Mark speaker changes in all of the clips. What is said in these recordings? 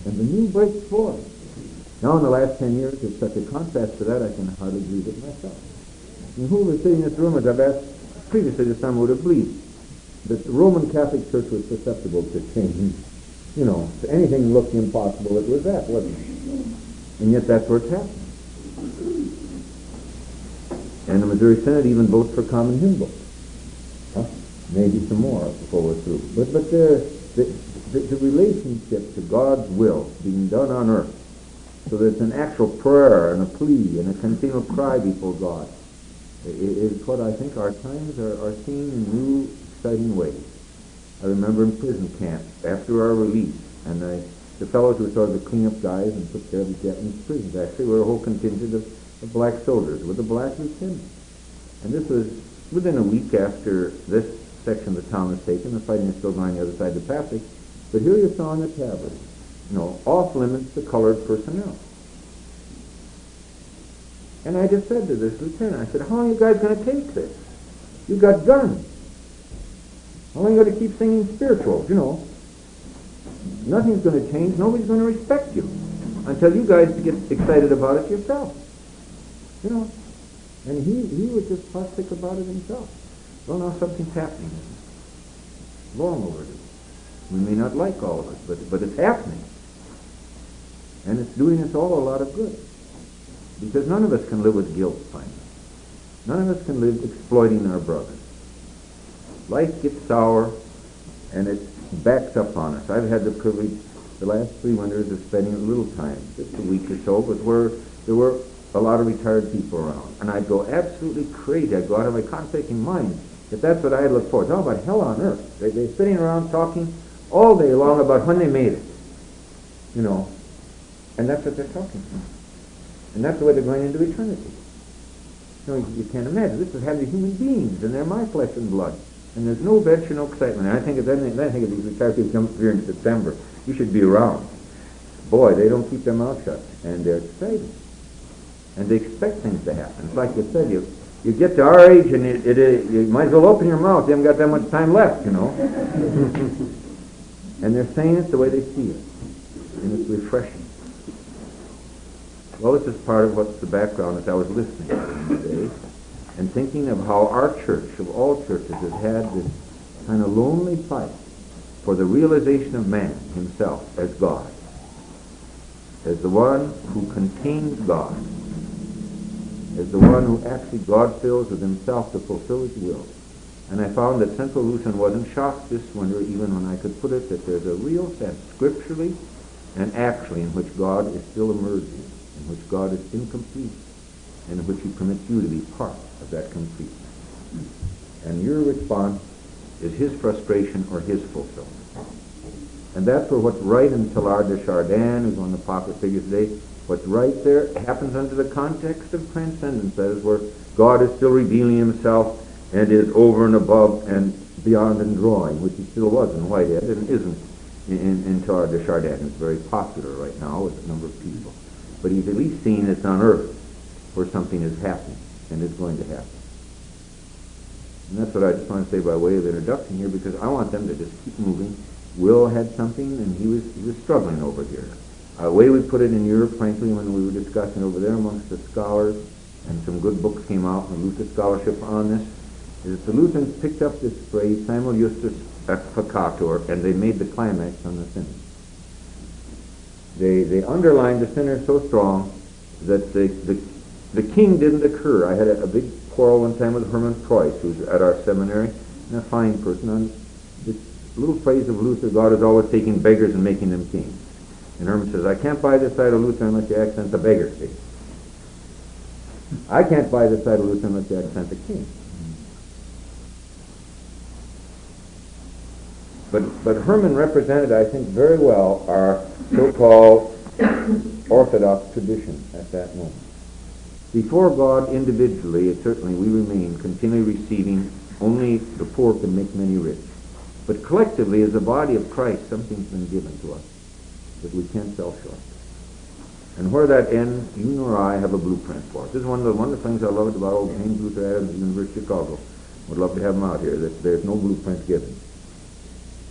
Speaker 1: And the new breaks forth. Now in the last 10 years, it's such a contrast to that, I can hardly believe it myself. And who was sitting in this room, as I've asked previously this summer, would have believed that the Roman Catholic Church was susceptible to change. You know, to anything looked impossible, it was that, wasn't it? And yet that's where it's happening. And the Missouri Synod even votes for common hymn books. Maybe some more before we're through. But the relationship to God's will being done on earth, so that it's an actual prayer and a plea and a continual cry before God, is what I think our times are seeing in new, exciting ways. I remember in prison camps, after our release, and the fellows who were sort of the cleanup guys and took care of the Japanese prisons, actually were a whole contingent of black soldiers with a black lieutenant. And this was within a week after this section of the town was taken. The fighting is still going on the other side of the Pacific. But here you saw in the tavern, off limits to colored personnel. And I just said to this lieutenant, I said, how long are you guys going to take this? You've got guns. How long are you going to keep singing spirituals? Nothing's going to change. Nobody's going to respect you until you guys get excited about it yourself. And he was just plastic about it himself. Well, now something's happening. Long overdue. We may not like all of it, but it's happening. And it's doing us all a lot of good. Because none of us can live with guilt, finally. None of us can live exploiting our brothers. Life gets sour, and it backs up on us. I've had the privilege the last 3 winters of spending a little time, just a week or so, but where there were a lot of retired people around. And I'd go absolutely crazy. I'd go out of my contemplating mind that that's what I had looked forward to. Talk about hell on earth. They're sitting around talking all day long about when they made it. And that's what they're talking about. And that's the way they're going into eternity. You can't imagine. This is having human beings, and they're my flesh and blood. And there's no venture, no excitement. And I think of these retired people come here in September. You should be around. Boy, they don't keep their mouth shut. And they're excited. And they expect things to happen. It's like you said, you get to our age, and you might as well open your mouth. You haven't got that much time left, And they're saying it the way they see it. And it's refreshing. Well, this is part of what's the background as I was listening today and thinking of how our church, of all churches, has had this kind of lonely fight for the realization of man himself as God, as the one who contains God, as the one who actually God fills with himself to fulfill his will. And I found that Central Lutheran wasn't shocked this winter, even when I could put it, that there's a real sense, scripturally and actually, in which God is still emerging, in which God is incomplete, and in which he permits you to be part of that completeness. And your response is his frustration or his fulfillment. And that's where what's right in Teilhard de Chardin, who's one of the popular figures today, what's right there happens under the context of transcendence. That is where God is still revealing himself and is over and above and beyond and drawing, which he still was in Whitehead and isn't in Teilhard de Chardin. It's very popular right now with a number of people. But he's at least seeing it's on earth where something is happening and is going to happen. And that's what I just want to say by way of introduction here, because I want them to just keep moving. Will had something, and he was struggling over here. The way we put it in Europe, frankly, when we were discussing over there amongst the scholars, and some good books came out in the Luther scholarship on this, is that the Lutherans picked up this phrase, Simul Justus Peccator, and they made the climax on the sinner. They underlined the sinner so strong that the king didn't occur. I had a big quarrel one time with Hermann Preuss, who's at our seminary, and a fine person, on this little phrase of Luther, God is always taking beggars and making them kings. And Herman says, I can't buy this side of Luther unless you accent the beggar. See? I can't buy this side of Luther unless you accent the king. But Herman represented, I think, very well our so-called Orthodox tradition at that moment. Before God individually, certainly we remain continually receiving. Only the poor can make many rich. But collectively, as a body of Christ, something's been given to us that we can't sell short. And where that ends, you nor I have a blueprint for it. This is one of the things I loved about old James Luther Adams at the University of Chicago. Would love to have him out here, that there's no blueprint given.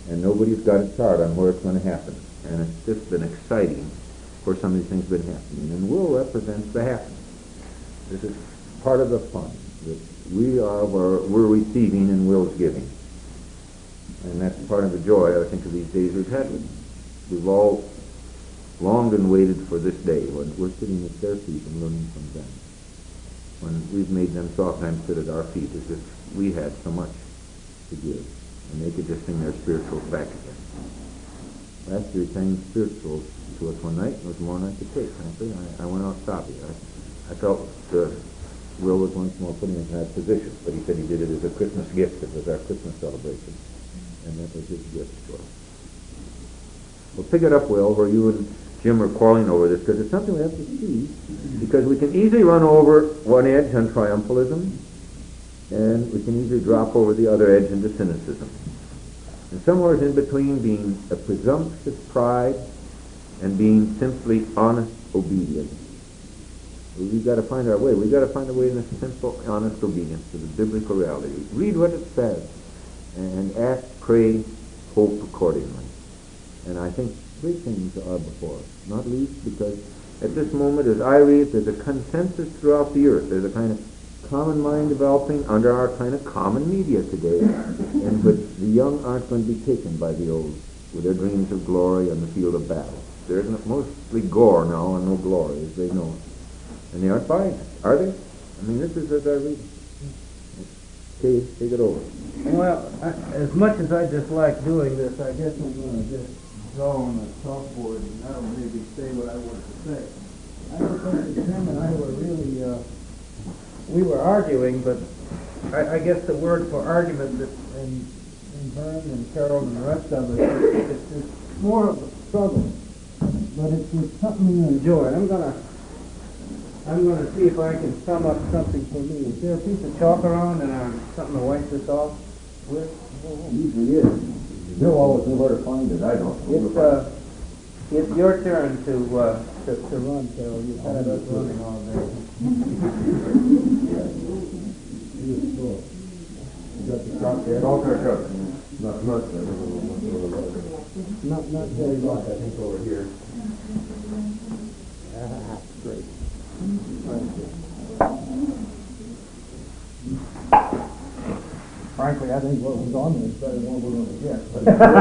Speaker 1: and nobody's got a chart on where it's going to happen. And it's just been exciting for some of these things been happening. And Will represents the happiness. This is part of the fun that we're receiving and Will's giving. And that's part of the joy, I think, of these days we've had with them. We've all longed and waited for this day when we're sitting at their feet and learning from them. When we've made them so oftentimes sit at our feet as if we had so much to give, and they could just sing their spirituals back again. Last year he sang spirituals to us one night, and it was more than I could take, frankly. I went out sobbing. I felt Will was once more putting us in that position, but he said he did it as a Christmas gift. It was our Christmas celebration, and that was his gift to us. Well, pick it up, Will, where you and Jim are quarreling over this, because it's something we have to see, because we can easily run over one edge on triumphalism, and we can easily drop over the other edge into cynicism. And somewhere in between being a presumptuous pride and being simply honest obedience. We've got to find our way. We've got to find a way in a simple, honest obedience to the biblical reality. Read what it says and act, pray, hope accordingly. And I think great things are before us, not least because at this moment, as I read, there's a consensus throughout the earth. There's a kind of common mind developing under our kind of common media today, in which the young aren't going to be taken by the old with their dreams of glory on the field of battle. There's mostly gore now and no glory, as they know it. And they aren't buying it, are they? I mean, this is as I read. Okay, take it over.
Speaker 2: Well, as much as I dislike doing this, I guess I'm going to just draw on the chalkboard and that'll maybe say what I want to say. I don't think that Jim and I were really, we were arguing, but I guess the word for argument that in Vern and Carol and the rest of it, it's more of a struggle, but it's something you enjoy. I'm going to see if I can sum up something for me. Is there a piece of chalk around and something to wipe this off with?
Speaker 1: Usually is. You'll always know where to find it. I don't.
Speaker 2: It's your turn to run, Carol. You've had us running all day.
Speaker 1: You got the chalk there? Chalk or chalk? Not much.
Speaker 2: Not very much.
Speaker 1: I think over here.
Speaker 2: Great.
Speaker 3: Frankly, I think what was on there is better than what we're going to get.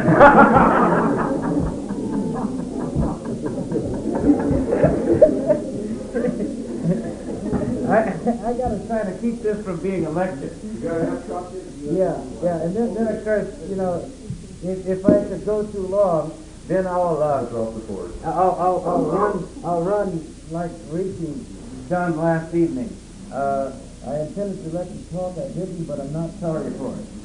Speaker 2: I got to try to keep this from being a lecture.
Speaker 1: You got to have chocolate?
Speaker 2: Yeah, and then of course, you know, if I could go too long, then I'll run like Reese done last evening. I intended to let you talk, I didn't, but I'm not sorry for it.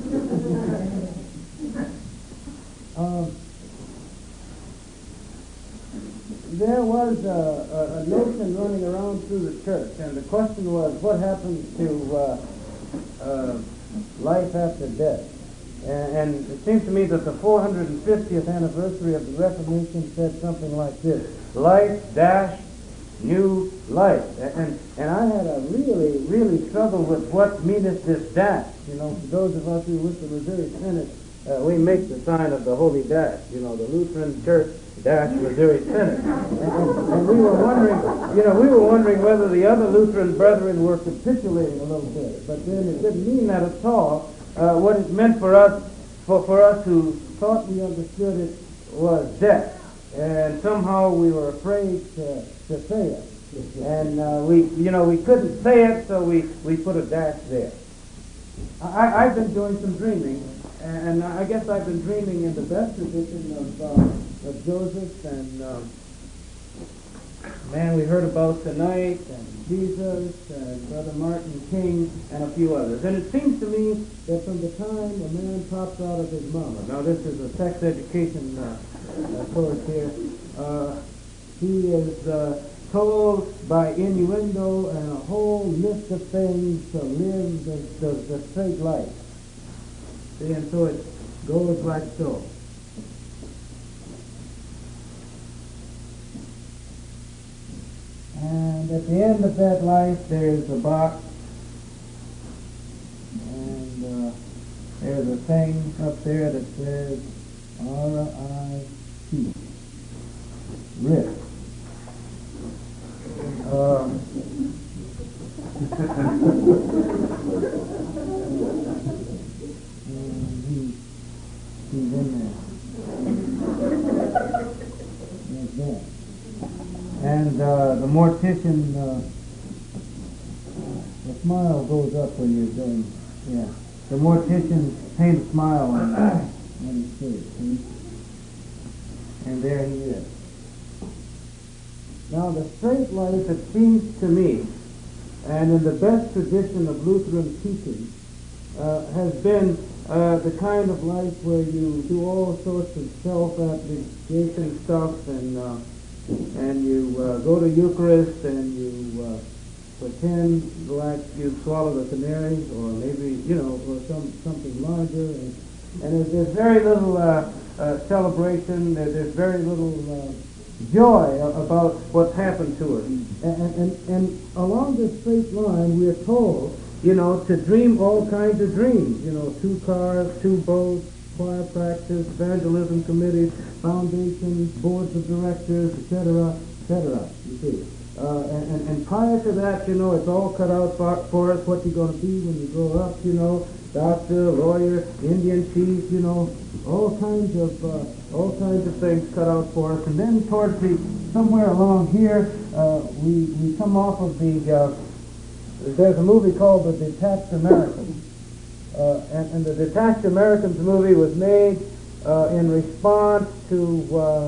Speaker 2: There was a notion running around through the church, and the question was, what happens to life after death? And it seems to me that the 450th anniversary of the Reformation said something like this: life dash new life. And I had a really struggle with what meaneth this dash. You know, for those of us who with the Missouri Synod, we make the sign of the holy dash. You know, the Lutheran Church dash Missouri Synod. And we were wondering whether the other Lutheran brethren were capitulating a little bit. But then it didn't mean that at all. What it meant for us who thought we understood it was death. And somehow we were afraid to say it. And we couldn't say it, so we put a dash there. I've been doing some dreaming, and I guess I've been dreaming in the best tradition of Joseph and man we heard about tonight, and Jesus, and Brother Martin King, and a few others. And it seems to me that from the time a man pops out of his mama, now this is a sex education course here, he is told by innuendo and a whole list of things to live the straight life. See, and so it goes like so. And at the end of that life, there's a box, and there's there's a thing up there that says R-I-P. RIP. He's in there. Like that. And the mortician, the smile goes up when you're doing, yeah. The mortician paints a smile on his face, see? And there he is. Now the straight life, it seems to me, and in the best tradition of Lutheran teaching, has been the kind of life where you do all sorts of self-abnegation stuff, and you go to Eucharist, and you pretend like you swallow the canary, or maybe, or something larger, and there's very little celebration, there's very little joy about what's happened to us. And along this straight line, we are told, to dream all kinds of dreams, 2 cars, 2 boats, choir practice, evangelism committees, foundations, boards of directors, etc., you see. And prior to that, it's all cut out for us what you're going to be when you grow up, doctor, lawyer, Indian chief, all kinds of things cut out for us. And then towards somewhere along here, we come off of there's a movie called The Detached Americans. And the Detached Americans movie was made in response to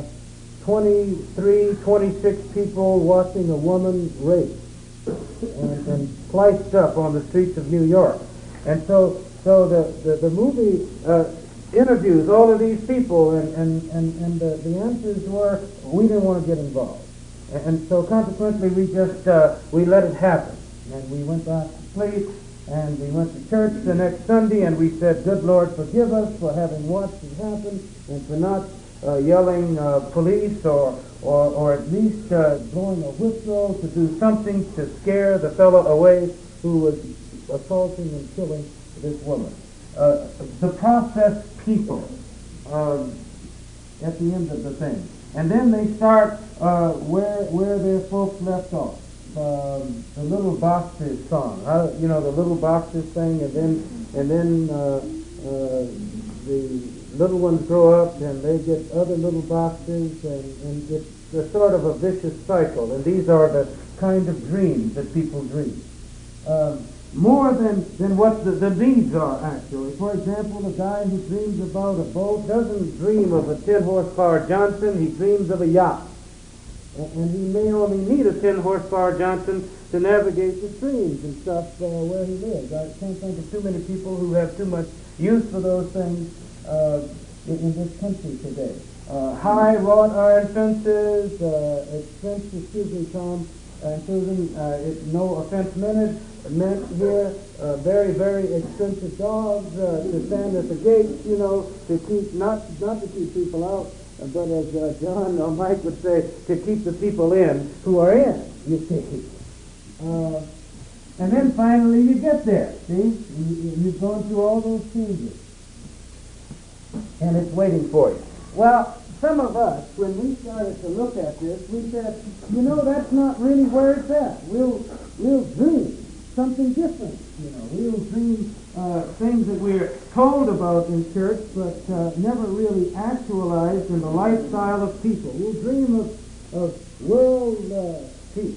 Speaker 2: 26 people watching a woman raped and sliced up on the streets of New York. And so the movie interviews all of these people, and the answers were, we didn't want to get involved. And so consequently we let it happen. And we went back to sleep, and we went to church the next Sunday, and we said, good Lord, forgive us for having watched it happen, and for not yelling police, or at least blowing a whistle to do something to scare the fellow away who was assaulting and killing this woman. The process people at the end of the thing. And then they start where their folks left off. The Little Boxers song, the Little Boxers thing, and then the little ones grow up and they get other little boxes, and it's sort of a vicious cycle. And these are the kind of dreams that people dream. More than what the needs are, actually. For example, the guy who dreams about a boat doesn't dream of a 10-horsepower Johnson, he dreams of a yacht. And he may only need a 10-horsepower Johnson to navigate the streams and stuff where he lives. I can't think of too many people who have too much use for those things in this country today. High wrought iron fences, expensive, excuse me, Tom and Susan, no offense meant here, very, very expensive dogs to stand at the gates, to keep, not to keep people out, but as John or Mike would say, to keep the people in who are in, you see. And then finally you get there, see? You've gone through all those changes. And it's waiting for you. Well, some of us, when we started to look at this, we said, that's not really where it's at. We'll dream something different, We'll dream things that we're told about in church, but never really actualized in the lifestyle of people. We'll dream of world peace.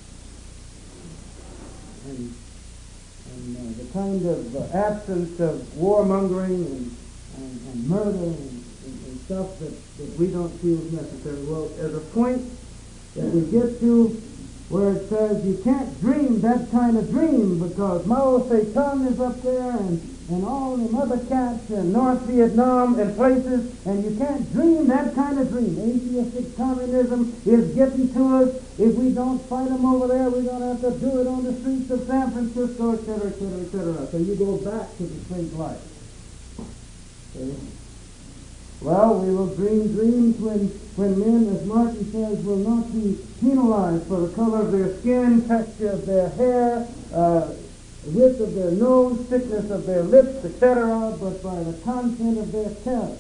Speaker 2: And the kind of absence of warmongering and murder and stuff that we don't feel is necessary. Well, there's a point that we get to where it says you can't dream that kind of dream because Mao Zedong is up there and all them other cats in North Vietnam and places, and you can't dream that kind of dream. Atheistic communism is getting to us. If we don't fight them over there, we're going to have to do it on the streets of San Francisco, etc., etc., etc. So you go back to the straight life. Okay? Well, we will dream dreams when men, as Martin says, will not be penalized for the color of their skin, texture of their hair, width of their nose, thickness of their lips, etc., but by the content of their character.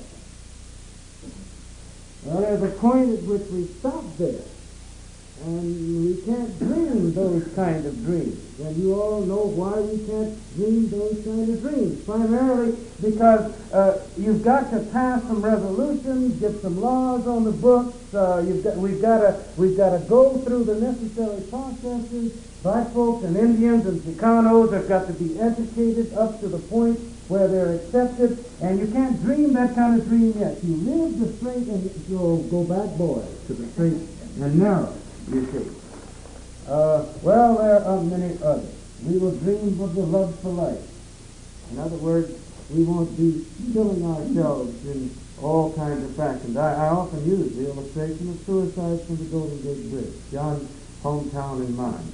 Speaker 2: Well, there's a point at which we stop there, and we can't dream those kind of dreams. And you all know why we can't dream those kind of dreams. Primarily because you've got to pass some resolutions, get some laws on the books. We've got to go through the necessary processes. Black folks and Indians and Chicanos have got to be educated up to the point where they're accepted, and you can't dream that kind of dream yet. You live the straight and you'll go back, boys, to the straight and narrow, you see. Well, there are many others. We will dream of the love for life. In other words, we won't be killing ourselves in all kinds of fashions. I often use the illustration of suicides from the Golden Gate Bridge, John's hometown and mine.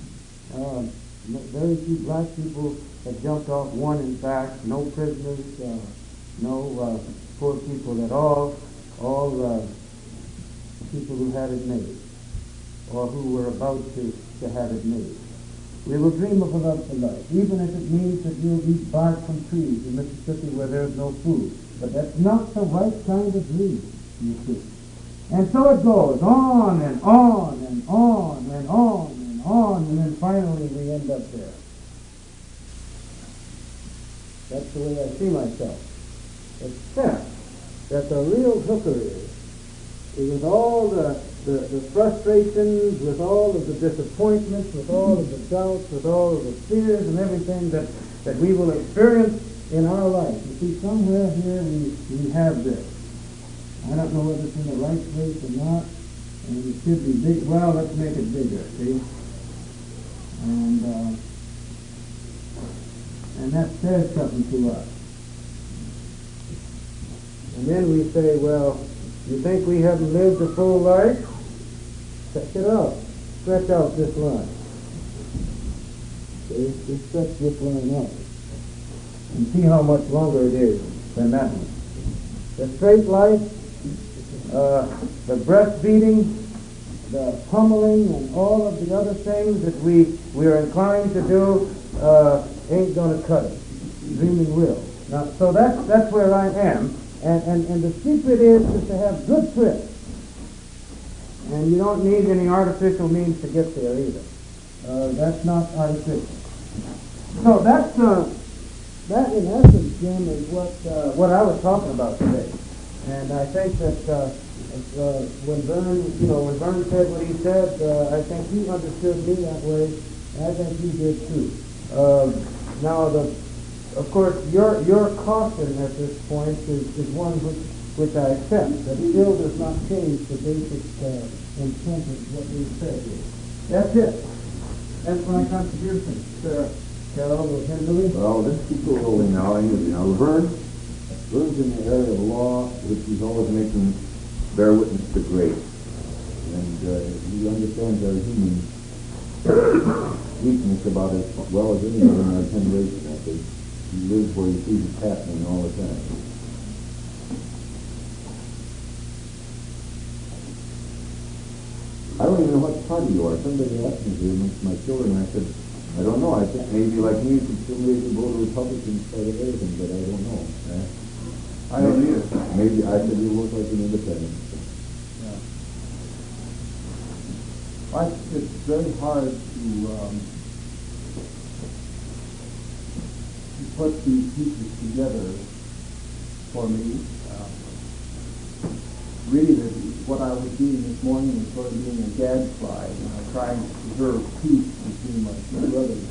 Speaker 2: Very few black people have jumped off, one in fact, no prisoners, no poor people at all people who had it made, or who were about to have it made. We will dream of a love for life, even if it means that you'll eat bark from trees in Mississippi where there's no food. But that's not the right kind of dream, you see. And so it goes on and on and on and on and on, and then finally we end up there. That's the way I see myself. Except that the real hooker is with all the frustrations, with all of the disappointments, with all of the doubts, with all of the fears and everything that we will experience in our life. You see, somewhere here we have this. I don't know whether it's in the right place or not, and it should be big. Well, let's make it bigger, see? And that says something to us. And then we say, well, you think we haven't lived a full life? Check it out. Stretch out this line. See? Just stretch this line out. And see how much longer it is than that one. The straight life, the breastfeeding, the pummeling, and all of the other things that we are inclined to do ain't going to cut it. Dreaming will. Now, so that's where I am. And the secret is to have good trips. And you don't need any artificial means to get there either. That's not artificial. So that in essence, Jim, is what I was talking about today. And I think that when Vern said what he said, I think he understood me that way, and I think he did too. Now, of course, your caution at this point is one which I accept, that still does not change the basic intent of what we said here. That's it. That's my contribution, Carol or Henry.
Speaker 1: Well, let's keep it rolling now. Vern's in the area of law, which he's always making bear witness to grace. And he understands our human weakness about as well as any other in our generation, I think. He lives where he sees it happening all the time. I don't even know what party you are. Somebody asked me here amongst my children, and I said, I don't know. I think maybe like me, you could still maybe vote Republican in spite of everything, but I don't know.
Speaker 3: I don't either.
Speaker 1: Maybe I said you look like an independent.
Speaker 3: Yeah. It's very hard to put these pieces together for me. Really, what I was doing this morning was sort of being a gadfly, trying to preserve peace between my two brothers,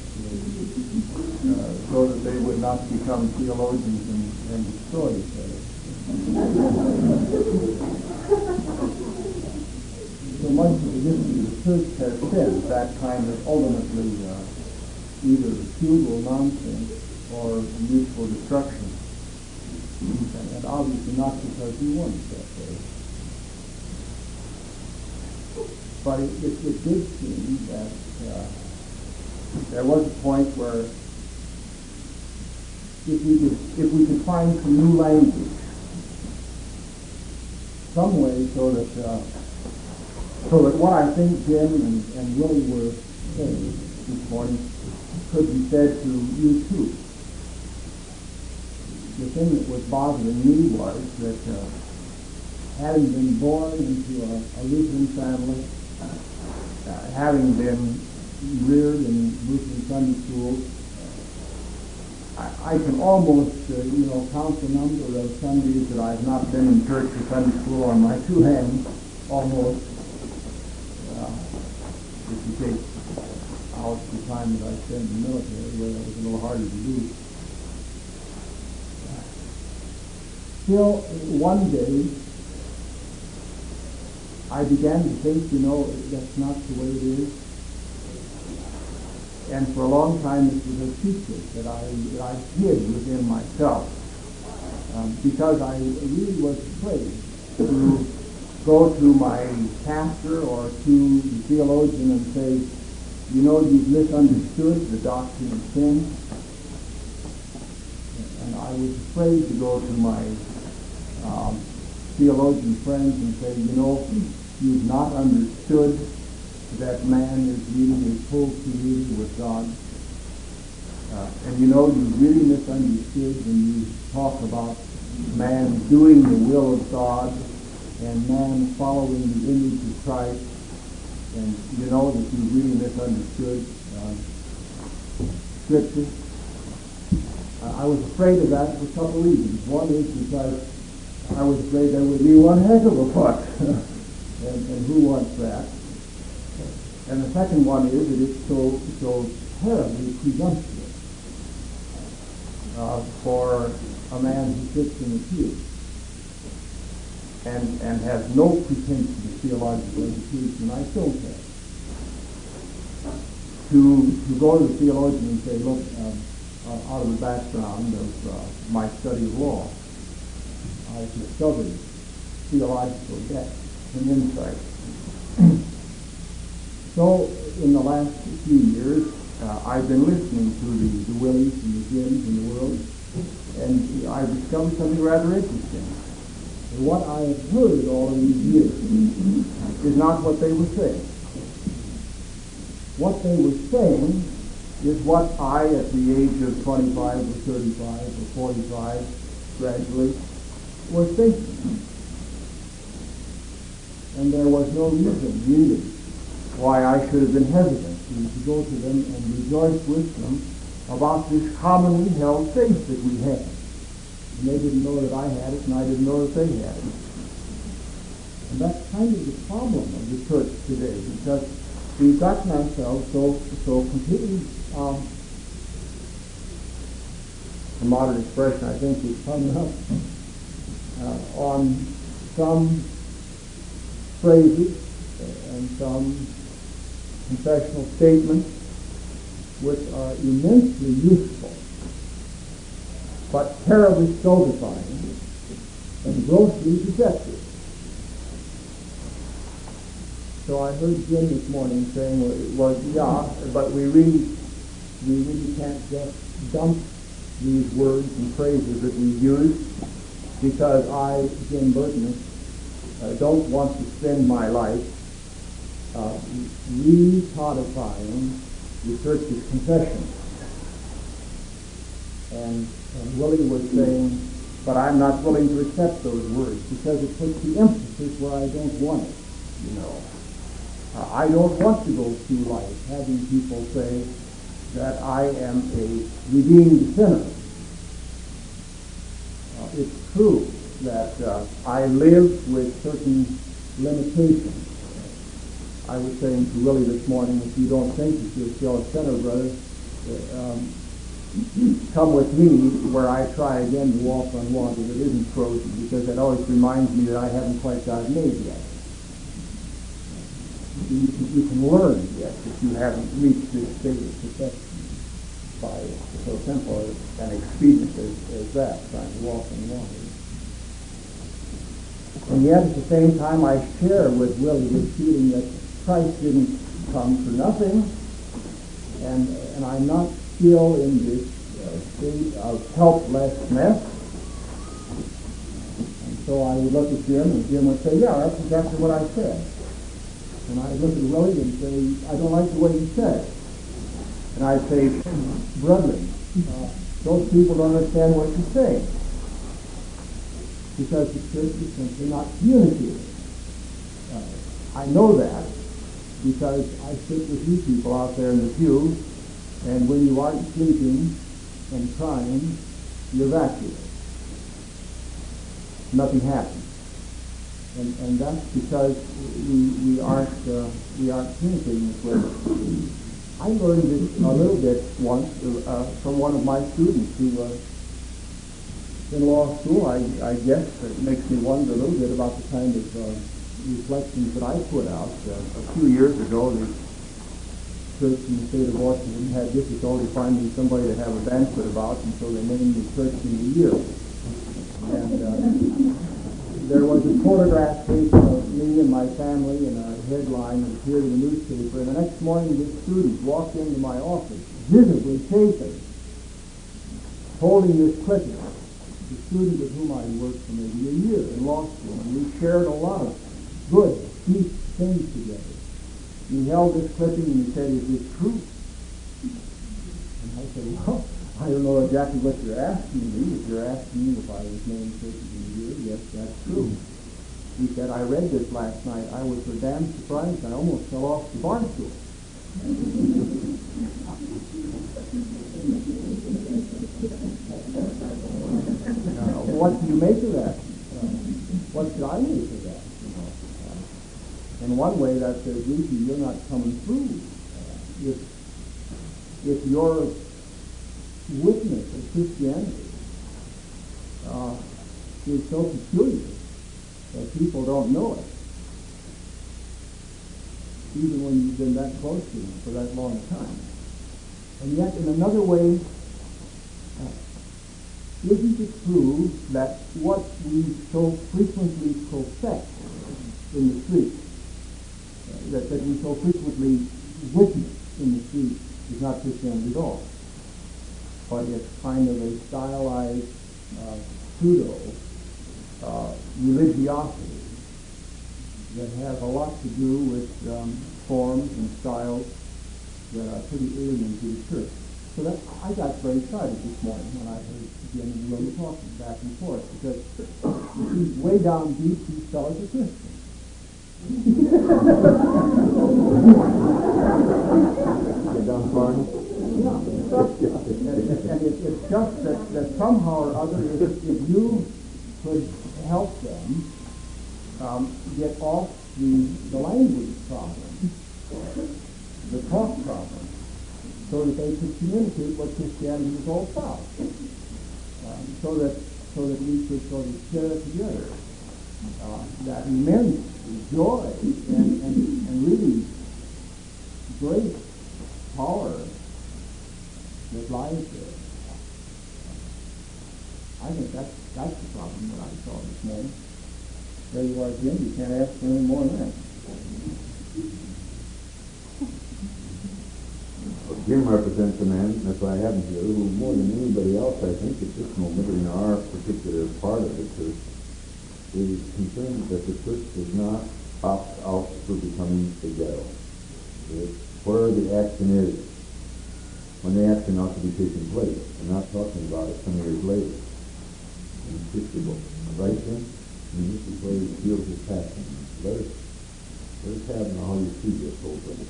Speaker 3: so that they would not become theologians and destroy each other. So much of the history of the church has said that kind of ultimately either futile nonsense or mutual destruction. And obviously not because he wanted that way. But it did seem that there was a point where if we could find some new language, some way so that what I think Jim and Willie were saying this morning could be said to you too. The thing that was bothering me was that having been born into a Lutheran family, having been reared in Lutheran Sunday school, I can almost, count the number of Sundays that I've not been in church or Sunday school on my two hands, almost. If you take out the time that I spent in the military, where that was a little harder to do. Still, one day, I began to think, that's not the way it is. And for a long time, this was a secret that I hid within myself, because I really was afraid to go to my pastor or to the theologian and say, you've misunderstood the doctrine of sin. And I was afraid to go to my theologian friends and say, you've not understood that man is really a co-creator with God. And you really misunderstood when you talk about man doing the will of God and man following the image of Christ. And that you really misunderstood Scripture. I was afraid of that for a couple of reasons. One is because I was afraid there would be one heck of a fuss. and who wants that? And the second one is that it's so terribly presumptuous for a man who sits in the pew and has no pretension of theological education. I don't have. To go to the theologian and say, look, out of the background of my study of law, I've discovered theological depth and insight. So, in the last few years, I've been listening to the Willies and the Jims in the world, and I've discovered something rather interesting. And what I have heard all of these years is not what they were saying. What they were saying is what I, at the age of 25 or 35 or 45, gradually, was thinking. And there was no reason, really, why I should have been hesitant to go to them and rejoice with them about this commonly held faith that we had. And they didn't know that I had it, and I didn't know that they had it. And that's kind of the problem of the church today, because we've gotten ourselves so completely, a modern expression I think is hung up on some phrases and some confessional statements which are immensely useful, but terribly stultifying and grossly deceptive. So I heard Jim this morning saying, well, yeah, but we really can't just dump these words and phrases that we use, because I, Jim Burton, don't want to spend my life recodifying the church's confession. And Willie was saying, but I'm not willing to accept those words because it puts the emphasis where I don't want it, I don't want to go through life having people say that I am a redeemed sinner. It's true that I live with certain limitations. I was saying to Willie this morning, if you don't think that you're still a sinner, brother, come with me where I try again to walk on water that isn't frozen, because that always reminds me that I haven't quite got it made yet. You can learn yet if you haven't reached this state of perfection by so simple an expedient as that, trying to walk on water. And yet at the same time I share with Willie this feeling that Christ didn't come for nothing, and I'm not still in this state of helplessness. And so I would look at Jim, and Jim would say, yeah, that's exactly what I said. And I look at Willie and say, I don't like the way you said it. And I say, brethren, those people don't understand what you're saying, because the church is simply not communicating. I know that because I sit with you people out there in the pew, and when you aren't sleeping and crying, you evacuate. Nothing happens. And that's because we aren't communicating this way. I learned this a little bit once from one of my students who in law school. I guess it makes me wonder a little bit about the kind of reflections that I put out. A few years ago, the church in the state of Washington had difficulty finding somebody to have a banquet about, and so they named the church in the year. And there was a photograph taken of me and my family in a headline that appeared in the newspaper, and the next morning this student walked into my office, visibly shaken, holding this clipping. The student with whom I worked for maybe a year in law school, and we shared a lot of good, deep things together. He held this clipping and he said, "Is this true?" And I said, "Well, I don't know exactly what you're asking me. If you're asking me if I was named church of the year, yes, that's true." He said, "I read this last night. I was so damn surprised I almost fell off the bar stool." What do you make of that? What should I make of that? In one way, that says, "Lucy, you're not coming through." If your witness of Christianity is so peculiar that people don't know it, even when you've been that close to them for that long a time. And yet, in another way, isn't it true that what we so frequently profess in the street, that we so frequently witness in the street, is not Christianity at all, but it's kind of a stylized pseudo religiosity that has a lot to do with forms and styles that are pretty alien to the church. So that I got very excited this morning when I heard Jim and Willie talking back and forth, because you see, way down deep, these fellows are Christians.
Speaker 1: You're done, Barney?
Speaker 3: Yeah. And it's just that somehow or other, if you could help them get off the language problem, the talk problem, so that they could communicate what Christianity is all about, so that we could sort of share together that immense joy and really great power that lies there. I think that's the problem that I saw this morning. There you are, Jim. You can't ask for any more than that.
Speaker 1: Jim represents a man, that's why I have him here, who more than anybody else, I think, at this moment in our particular part of the church, is concerned that the church does not opt out for becoming a ghetto. It's where the action is, when the action ought to be taking place. I'm not talking about it some years later. In history book. Right, Jim? I mean, this is where he feels his passion. Let us have how you see this whole thing.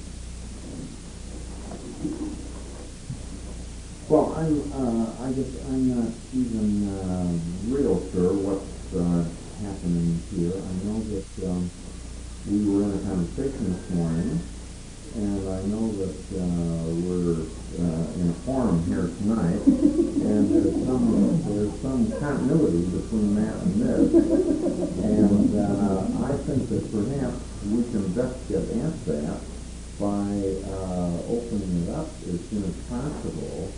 Speaker 4: Well, I guess I'm not even real sure what's happening here. I know that we were in a conversation this morning, and I know that we're in a forum here tonight, and there's some continuity between that and this, and I think that perhaps we can best get at that by opening it up as soon as possible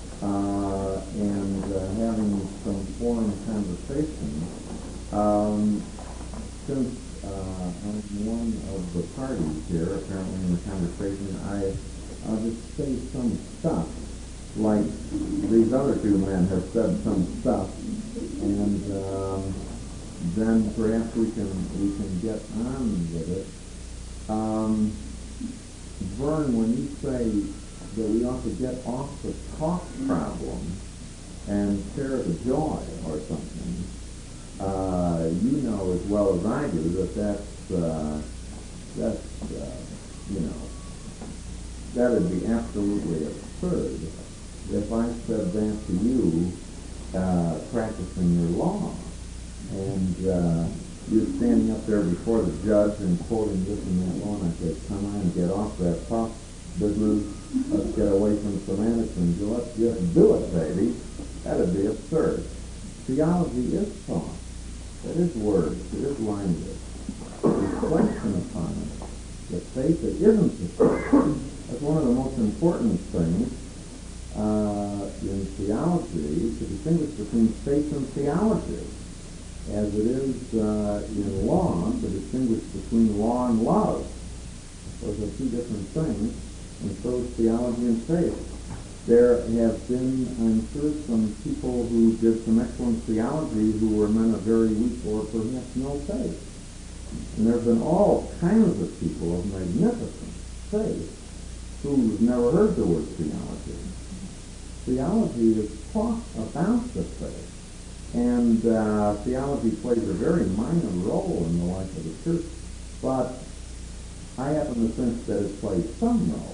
Speaker 4: and having some forum conversation. Since I'm one of the parties here, apparently in the conversation, I'll just say some stuff, like these other two men have said some stuff, and then perhaps we can get on with it. Vern, when you say that we ought to get off the talk problem and share the joy or something. You know as well as I do that that would be absolutely absurd if I said that to you practicing your law, and you're standing up there before the judge and quoting this and that law, and I said, come on, get off that talk business, let's get away from semantics and let's just do it, baby. That would be absurd. Theology is thought. It is words. It is language. Reflection upon it. The faith that isn't the faith. That's one of the most important things in theology, to distinguish between faith and theology, as it is in law, to distinguish between law and love. Those are two different things, and so is theology and faith. There have been, I'm sure, some people who did some excellent theology who were men of very weak or perhaps no faith. And there have been all kinds of people of magnificent faith who've never heard the word theology. Theology is taught about the faith, and theology plays a very minor role in the life of the church, but I happen to think that it plays some role.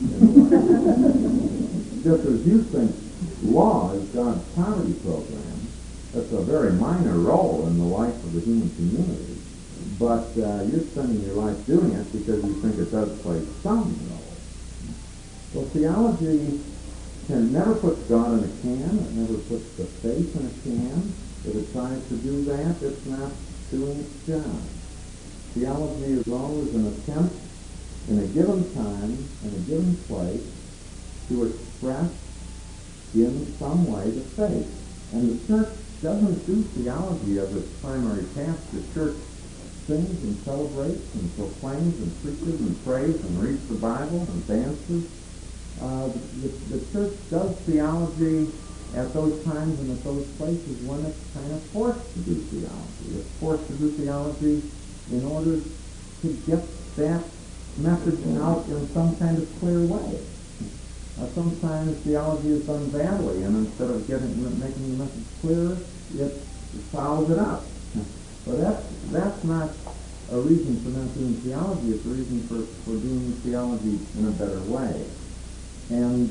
Speaker 4: Just as you think law is God's poverty program, that's a very minor role in the life of the human community, but you're spending your life doing it because you think it does play some role. Well, theology never puts God in a can. It never puts the faith in a can. If it tries to do that, it's not doing its job. Theology is always an attempt in a given time, in a given place, to express in some way the faith. And the church doesn't do theology as its primary task. The church sings and celebrates and proclaims and preaches and prays and reads the Bible and dances. The church does theology at those times and at those places when it's kind of forced to do theology. It's forced to do theology in order to get that message out in some kind of clear way. Sometimes theology is done badly, and instead of making the message clearer, it fouls it up. But that's not a reason for not doing theology. It's a reason for doing theology in a better way. And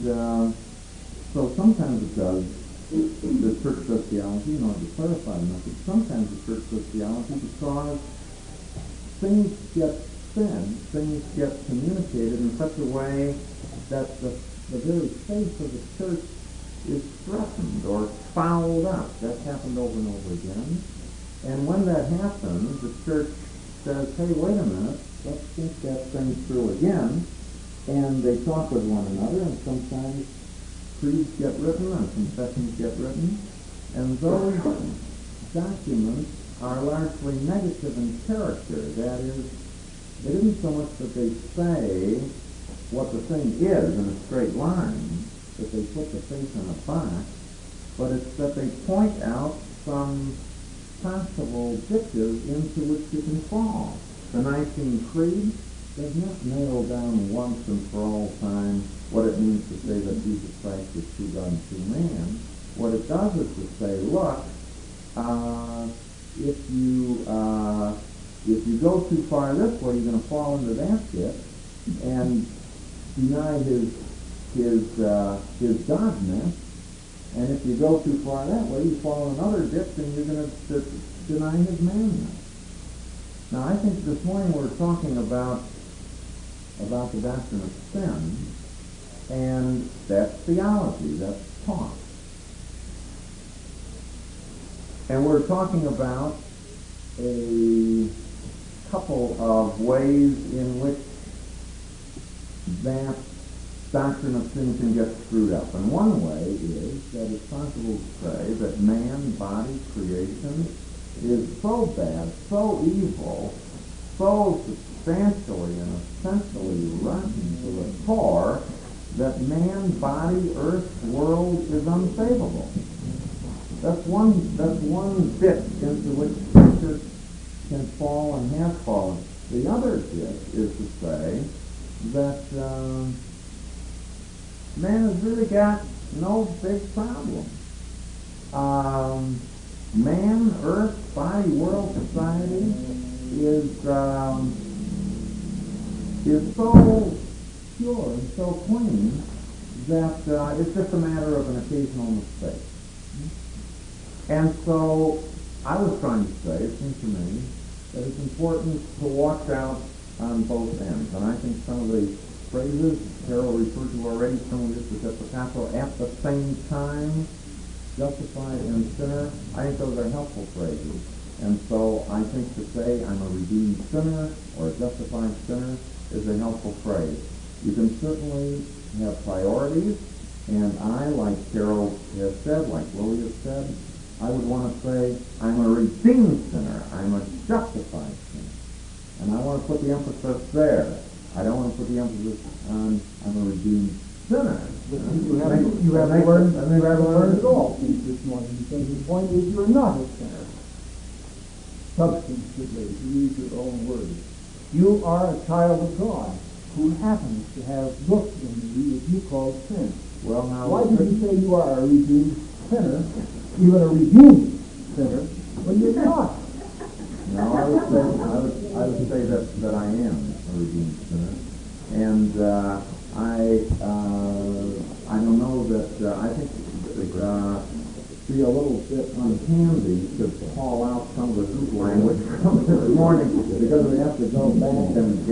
Speaker 4: so sometimes it does. The church does theology in order to clarify the message. Sometimes the church does theology because things get said, things get communicated in such a way that the very faith of the church is threatened or fouled up. That's happened over and over again. And when that happens, the church says, hey, wait a minute, let's think that thing through again. And they talk with one another, and sometimes creeds get written and confessions get written. And those documents are largely negative in character. That is, it isn't so much that they say what the thing is in a straight line, that they put the faith in a box, but it's that they point out some possible ditches into which you can fall. The Nicene Creed does not nail down once and for all time what it means to say that Jesus Christ is true God and true man. What it does is to say, look, if you go too far this way, you're going to fall into that ditch and deny his godness. And if you go too far that way, you fall in another ditch and you're going to deny his manness. Now, I think this morning we're talking about the doctrine of sin, and that's theology, that's taught. And we're talking about a couple of ways in which that doctrine of sin can get screwed up. And one way is that it's possible to say that man, body, creation is so bad, so evil, so substantially and essentially rotten to the core that man, body, earth, world is unsavable. That's one bit into which the church can fall and has fallen. The other bit is to say that man has really got no big problem. Man, earth, body, world, society is so pure and so clean that it's just a matter of an occasional mistake. And so I was trying to say, it seems to me, that it's important to watch out on both ends. And I think some of the phrases Carol referred to already, some of this was at Picasso, at the same time, justified and sinner, I think those are helpful phrases. And so I think to say I'm a redeemed sinner or a justified sinner is a helpful phrase. You can certainly have priorities, and I, like Carol has said, like Willie has said, I would want to say I'm a redeemed sinner, I'm a justified sinner. And I want to put the emphasis there. I don't want to put the emphasis on I'm a redeemed sinner.
Speaker 3: You haven't learned at all this morning, because the point is you're not a sinner. Substantively, to use your own words. You are a child of God who happens to have looked in you that you call sin.
Speaker 4: Well, now,
Speaker 3: why did you say you are a redeemed sinner, even a redeemed sinner, when you're not?
Speaker 4: No, I would say that I am a redeemed sinner, and I don't know that I think be a little bit unhandy to call out some of the group language from this morning because we have to go back and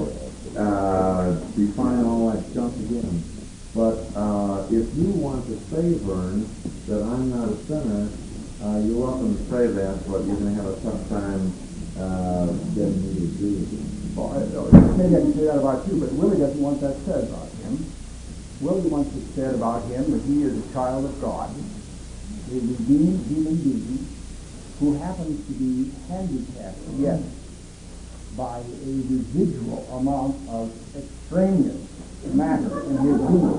Speaker 4: define all that junk again. But if you want to say, Vern, that I'm not a sinner, you're welcome to say that, but you're going to have a tough time getting me to agree with you.
Speaker 3: Well, maybe I can say that about you, but Willie doesn't want that said about him. Willie wants it said about him that he is a child of God, a redeemed human being who happens to be handicapped, yes, by a residual amount of extraneous matter in his being.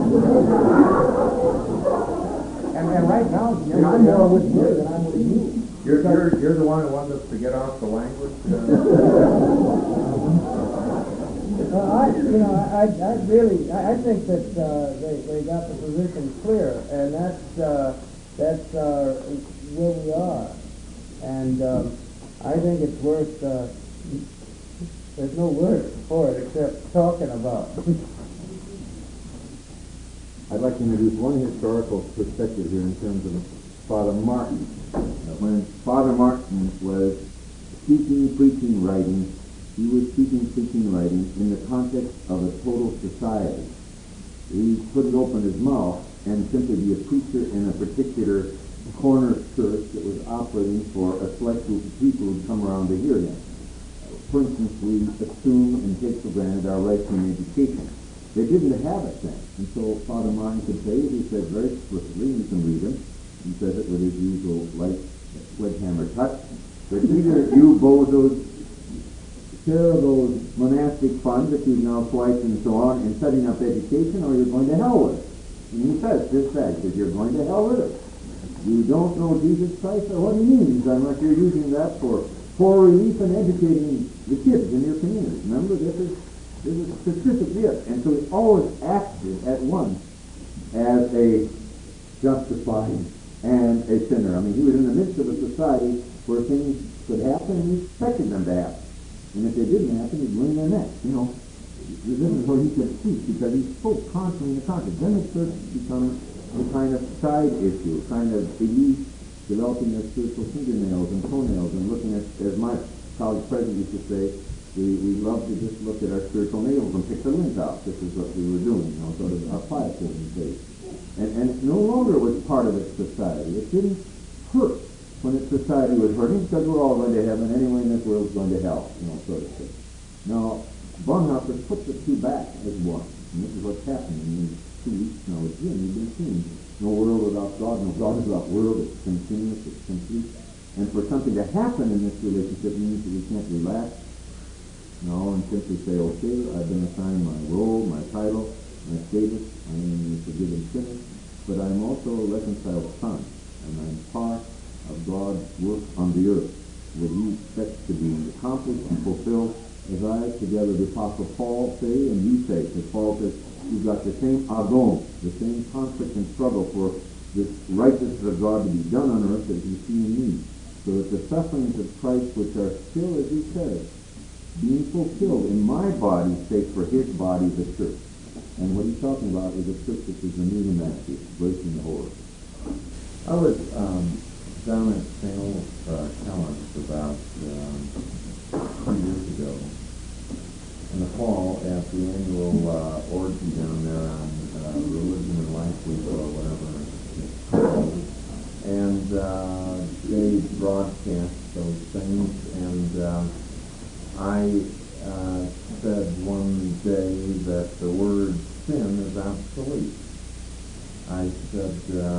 Speaker 3: And right now, Jim, I'm more with Willie than I'm with you.
Speaker 4: You're the one who wanted us to get off the language.
Speaker 2: I think that they got the position clear, and that's where we are. And I think it's worth. There's no word for it except talking about.
Speaker 1: I'd like to introduce one historical perspective here in terms of Father Martin. When Father Martin was speaking, preaching, writing, he was speaking, preaching, writing in the context of a total society. He couldn't open his mouth and simply be a preacher in a particular corner church that was operating for a select group of people who'd come around to hear him. For instance, we assume and take for granted our right to an education. They didn't have it then. And so Father Martin could say it. He said very explicitly, and you can read him. He says it with his usual light sledgehammer touch. But either you bozos share those monastic funds that you've now swiped and so on in setting up education, or you're going to hell with it. And he says just that. He says you're going to hell with it. You don't know Jesus Christ, or what do you mean? He says, unless you're using that for relief and educating the kids in your community. Remember, this is a specific gift. And so he always acted at once as a justified and a sinner. I mean, he was in the midst of a society where things could happen and he expected them to happen. And if they didn't happen, he'd wring their necks. You know, this is where he could speak because he spoke constantly in the context. Then the church becomes a kind of side issue, kind of elite, developing their spiritual fingernails and toenails and looking at, as my college president used to say, we love to just look at our spiritual nails and pick the lint out. This is what we were doing, you know, sort of our pietism phase. And no longer was part of its society. It didn't hurt when its society was hurting because we're all going to heaven anyway and this world's going to hell, you know, so to speak. Now, Bonhoeffer put the two back as one. And this is what's happening in these 2 weeks now with Jim. You've been seeing no world without God, no God without world. It's continuous, it's complete. And for something to happen in this relationship means that we can't relax, and simply say, okay, I've been assigned my role, my title, my status, I am a forgiven sinner, but I'm also a reconciled son, and I'm part of God's work on the earth, what he expects to be accomplished and fulfilled
Speaker 4: as I, together the Apostle Paul say, and you say, because Paul says, you've got the same agon, the same conflict and struggle for this righteousness of God to be done on earth as you see in me. So that the sufferings of Christ, which are still, as he says, being fulfilled in my body's sake for his body, the church. And what he's talking about is a church which is the new Damascus, breaking the horror. I was down at St. Olaf Kellogg about 2 years ago in the fall at the annual orgy down there on Religion and Life Week or whatever it's called. And they broadcast those things, and I said one day that the word sin is obsolete. I said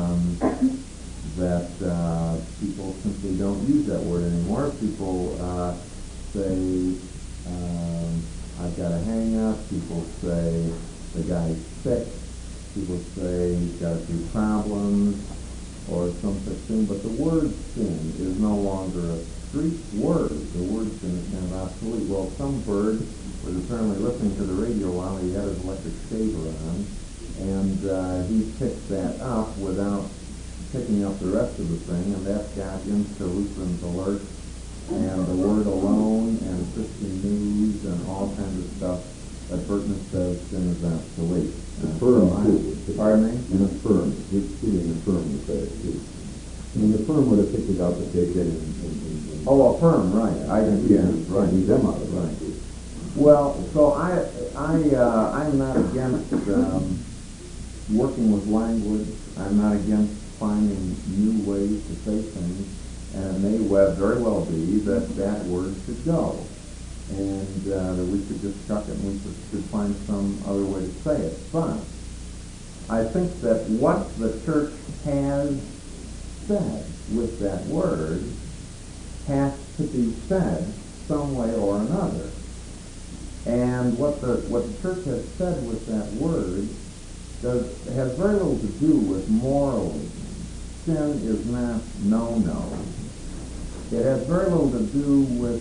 Speaker 4: that people simply don't use that word anymore. People say, I've got a hang-up. People say the guy's sick. People say he's got a few problems or some such thing. But the word sin is no longer a street word. The word sin is kind of obsolete. Well, some bird was apparently listening to the radio while he had his electric shaver on, and he picked that up without picking up the rest of the thing, and that got into Lutherans Alert and the Word Alone and Christian News and all kinds of stuff that Burton says sin is obsolete.
Speaker 1: Affirm, too.
Speaker 4: Pardon me?
Speaker 1: And affirm. He's speaking affirm the fact, too. I mean, affirm would have picked it up if they did it in
Speaker 4: Oh, affirm, right. I can see that.
Speaker 1: right. Leave them out of it.
Speaker 4: Right. Well, so I'm not against working with language. I'm not against finding new ways to say things, and it may very well be that that word should go, and that we should just chuck it and we should find some other way to say it. But I think that what the church has said with that word has to be said some way or another. And what the church has said with that word has very little to do with moralism. Sin is not no-no. It has very little to do with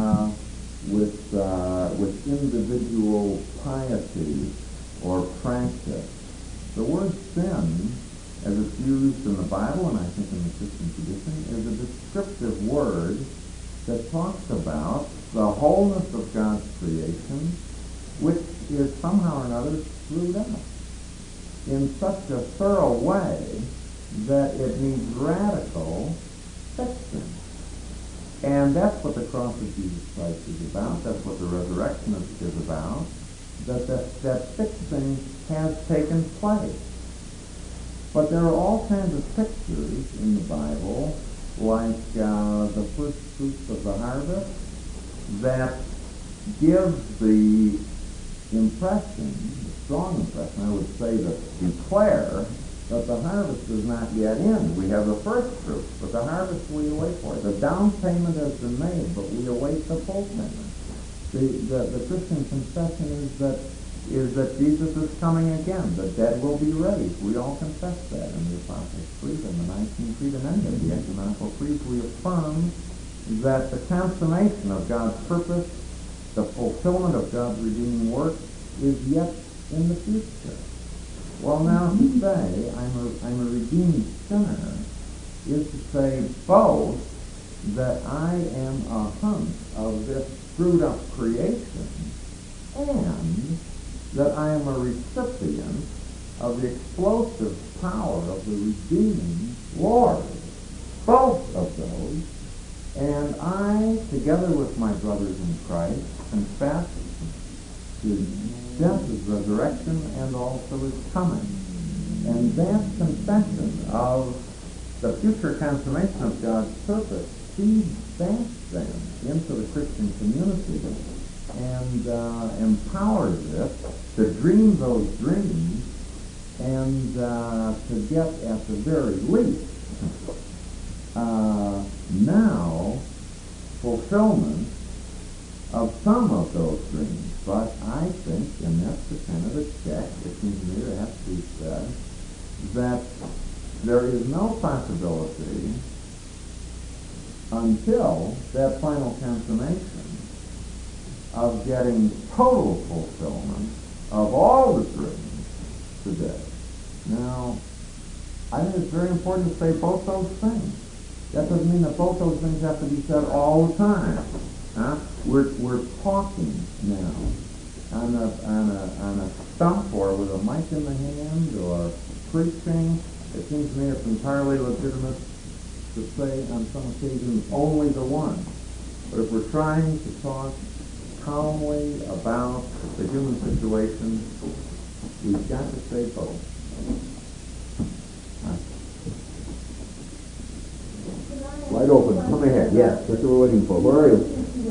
Speaker 4: individual piety or practice. The word sin, as it's used in the Bible and I think in the Christian tradition, is a descriptive word that talks about the wholeness of God's creation, which is somehow or another screwed up in such a thorough way that it needs radical fixing. And that's what the cross of Jesus Christ is about. That's what the resurrection is about. That fixing has taken place. But there are all kinds of pictures in the Bible, like the first fruits of the harvest, that give the impression, the strong impression, I would say, that declare that the harvest is not yet in. We have the first fruits, but the harvest we await for it. The down payment has been made, but we await the full payment. The Christian confession is that Jesus is coming again. The dead will be raised. We all confess that in the Apostles' Creed and the Nicene Creed, and any of the ecumenical creeds. We affirm that the consummation of God's purpose, the fulfillment of God's redeeming work, is yet in the future. Well, now to say I'm a redeemed sinner is to say both that I am a hunk of this screwed up creation and that I am a recipient of the explosive power of the redeeming Lord. Both of those. And I, together with my brothers in Christ, confess his death, his resurrection, and also his coming. And that confession of the future consummation of God's purpose feeds back then into the Christian community and empowers it to dream those dreams and to get, at the very least, now fulfillment of some of those dreams. But I think, and that's the kind of a check, it seems to me, that has to be said, that there is no possibility until that final consummation of getting total fulfillment of all that's written today. Now, I think it's very important to say both those things. That doesn't mean that both those things have to be said all the time. Huh? We're talking now on a stump or with a mic in the hand or preaching. It seems to me it's entirely legitimate to say on some occasions only the one. But if we're trying to talk calmly about the human situation, we've got to say both.
Speaker 1: Wide open. Come ahead. Yes, that's what we're looking for. Where are you?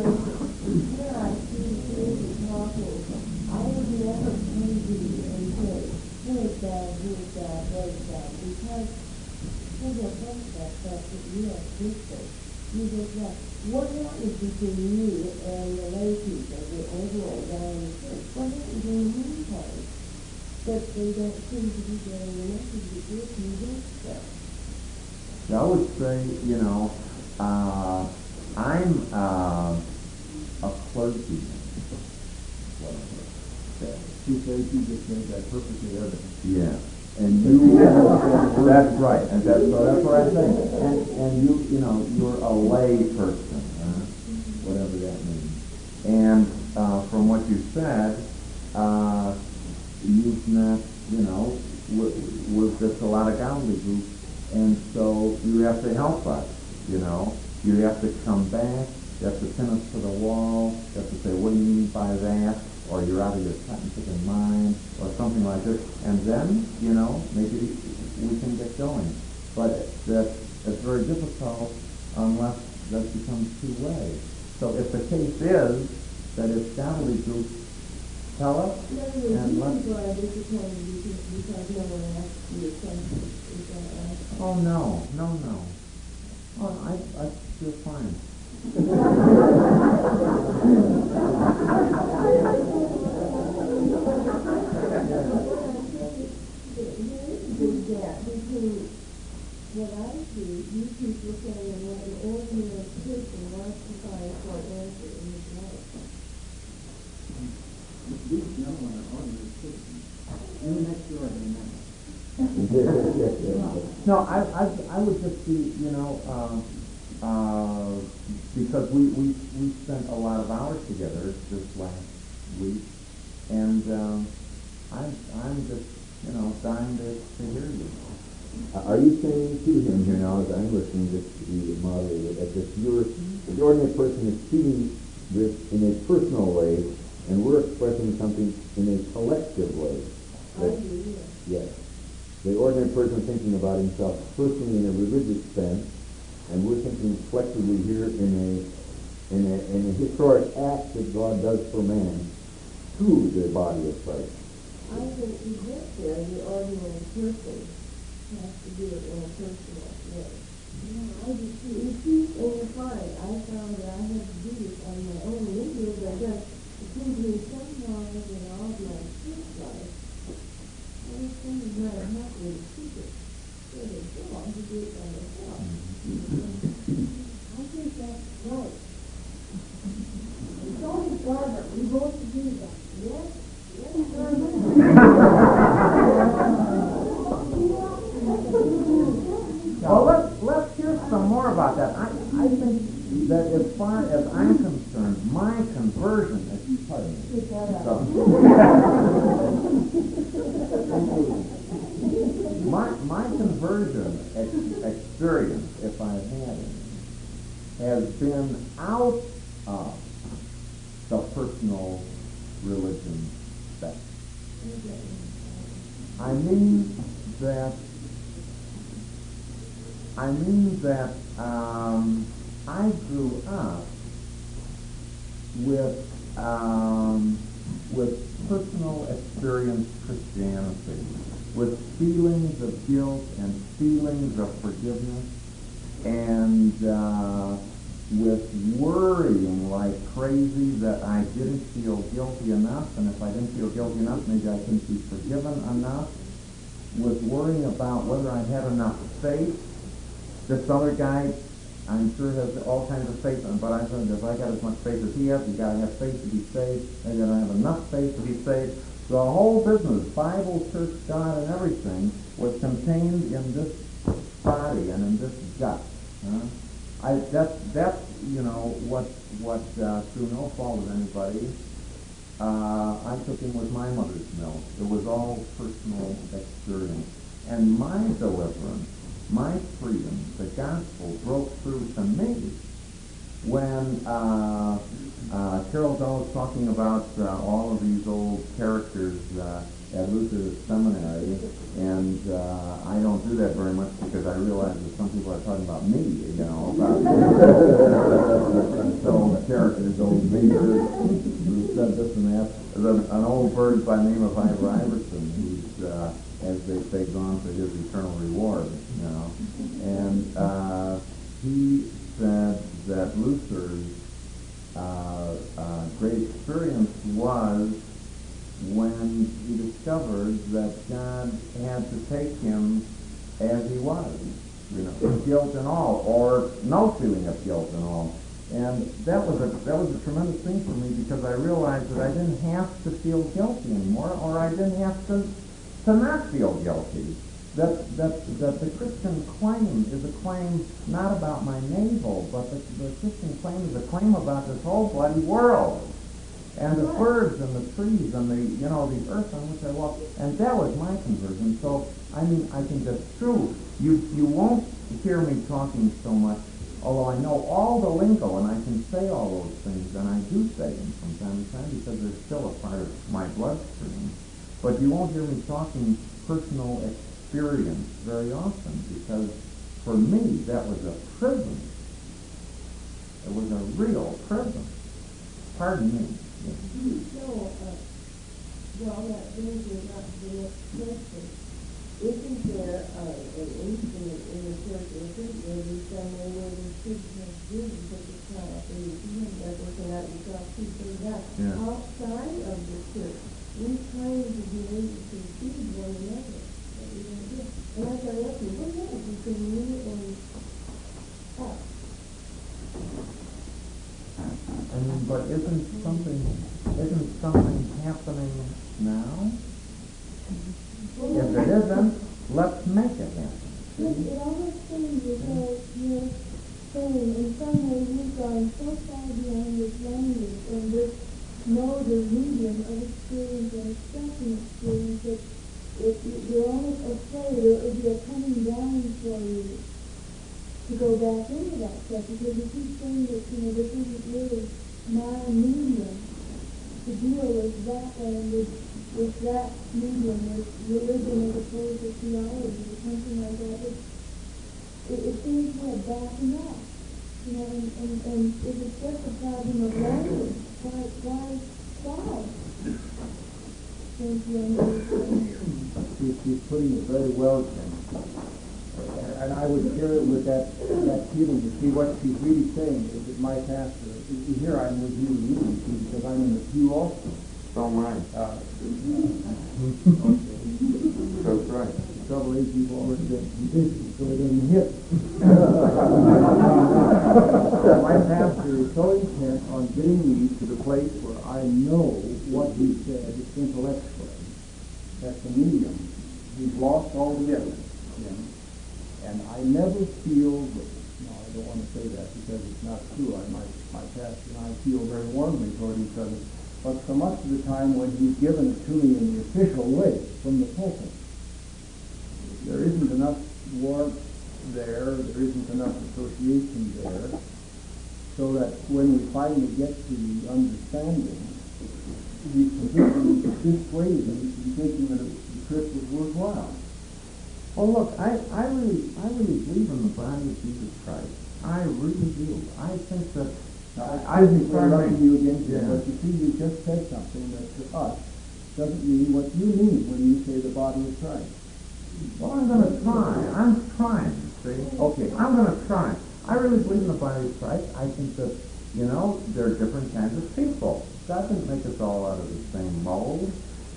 Speaker 5: What happens between you and the lay people, the overall guy in the church? What happens in the meantime? But they don't seem to be getting the message that you're convinced of.
Speaker 4: I would say, I'm a clergyman.
Speaker 3: She says you just made that perfectly evident.
Speaker 4: Yeah. And you, that's right, and that's what I'm saying. And you're a lay person, whatever that means. And from what you said, you've met, with just a lot of godly groups, and so you have to help us, You have to come back, you have to pin us to the wall, you have to say, what do you mean by that? Or you're out of your cut-and-chicken mind, or something like this, and then, maybe we can get going. But it's very difficult unless that becomes two-way. So if the case is that it's godly groups tell us, and let's... Oh, no. Oh, I feel fine.
Speaker 5: What I see, you people saying what an ordinary person wants to find for an answer in his life.
Speaker 3: These gentlemen are ordinary citizens. You're next door to them.
Speaker 4: No, I would just be, because we spent a lot of hours together this last week, and I'm just, dying to hear you.
Speaker 1: Are you saying to him here now, as I'm listening to the moderator, that the ordinary person is seeing this in a personal way, and we're expressing something in a collective way? Yes. The ordinary person is thinking about himself personally in a religious sense, and we're thinking collectively here in a historic act that God does for man through the body of Christ.
Speaker 5: I think to get there, the ordinary person has to do it in a personal way. I just see, in peace and in quiet, I found that I had to do this on my own. Maybe as I done, it seems to me sometimes in all of my church life, everything is not a happy secret. So they go on to do it by myself. I think that's right. It's only Barbara, we both do that. Yes? Yes,
Speaker 4: Well, let's hear some more about that. I think that as far as I'm concerned, my conversion, pardon me, my conversion experience, if I've had it, has been out of the personal religion spectrum. I mean that I grew up with personal experience Christianity, with feelings of guilt and feelings of forgiveness, and with worrying like crazy that I didn't feel guilty enough, and if I didn't feel guilty enough, maybe I couldn't be forgiven enough, with worrying about whether I had enough faith. This other guy I'm sure has all kinds of faith, but I said, if I got as much faith as he has, you got to have faith to be saved, and you got to have enough faith to be saved. The whole business, Bible, church, God, and everything, was contained in this body and in this gut. That's through no fault of anybody. I took him with my mother's milk. It was all personal experience. And my deliverance, my freedom, the gospel broke through to me when Carol's always talking about all of these old characters at Luther Seminary, and I don't do that very much because I realize that some people are talking about me, about so characters, old leaders who said this and that. There's an old bird by the name of Ivor Iverson, who's, as they say, gone for his eternal reward, and he said that Luther's great experience was when he discovered that God had to take him as he was, guilt and all, or no feeling of guilt and all. And that was a tremendous thing for me, because I realized that I didn't have to feel guilty anymore, or I didn't have to not feel guilty. That the Christian claim is a claim not about my navel, but the Christian claim is a claim about this whole bloody world, and the birds and the trees and the earth on which I walk. And that was my conversion. So I think that's true. You won't hear me talking so much, although I know all the lingo and I can say all those things, and I do say them from time to time because they're still a part of my bloodstream. But you won't hear me talking personal experience very often, because for me that was a prison. It was a real prison. Pardon me.
Speaker 5: So, well, that brings me up to the next question. Isn't there an incident in the church, maybe somewhere where the church has really put the trial of that working out yourself people that outside of the church, we claim to be able to feed one another. And I got to ask you, what happens between me and us?
Speaker 4: But isn't something happening now? If it isn't, let's make it happen.
Speaker 5: It always seems as though you're saying, in some ways you've gone so far beyond this language and this mode or medium of experience and expressing experience that you're almost afraid, or it would be a coming down for you to go back into that stuff, because you keep saying that, this isn't really my medium to deal with that language, with that medium, with religion as opposed to theology or something like that. It seems to have backing up, and if it's just a problem of language, why solve?
Speaker 3: She's putting it very well, Ken. And I would share it with that feeling to see what she's really saying is that my pastor, here I'm with you, because I'm in the pew also.
Speaker 4: So am I. That's right.
Speaker 3: The trouble is you've already been conditioned, so it doesn't hit. My pastor is so intent on getting me to the place where I know what he said intellectually. That's the medium. He's lost altogether. And I never feel, no, I don't want to say that because it's not true. My pastor and I feel very warmly toward each other. But so much of the time when he's given it to me in the official way from the pulpit, there isn't enough warmth there isn't enough association there, so that when we finally get to the understanding, he's completely dissuaded me from thinking that the trip was worthwhile.
Speaker 4: Well, look, I really believe in the body of Jesus Christ. I really do. I think that
Speaker 3: I think we're interrupting you again, but you see, you just said something that to us doesn't mean what you mean when you say the body of Christ.
Speaker 4: Well, I'm going to try. I'm trying, see? Okay, I'm going to try. I really believe in the body of Christ. I think that, there are different kinds of people. God didn't make us all out of the same mold.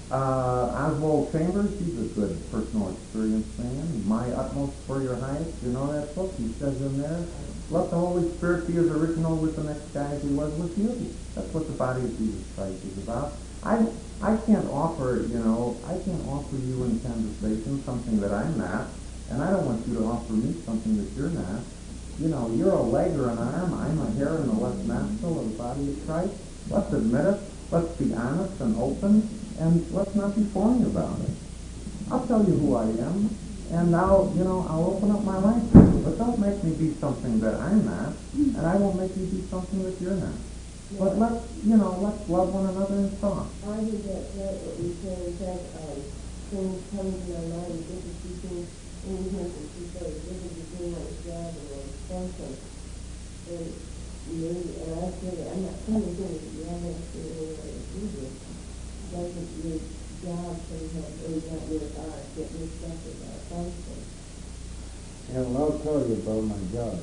Speaker 4: Oswald Chambers, he's a good personal experience man. My Utmost for Your Highest, you know that book? He says in there, let the Holy Spirit be as original with the next guy as he was with you. That's what the body of Jesus Christ is about. I can't offer, I can't offer you in conversation something that I'm not, and I don't want you to offer me something that you're not. You're a leg or an arm, I'm a hair in the left nostril of the body of Christ. Let's admit it. Let's be honest and open, and let's not be phony about it. I'll tell you who I am, and I'll open up my life to you. But don't make me be something that I'm not, and I won't make you be something that you're not. But let's love one another in thought.
Speaker 5: I think that's right, what you said. In fact, things come to my mind, different people, and we have to see those different between one's job and one's function. And I said, I'm not trying to do it, you have to do it do this. Doesn't your job sometimes, or not your art, get mixed up with our function?
Speaker 2: And I'll tell you about my job.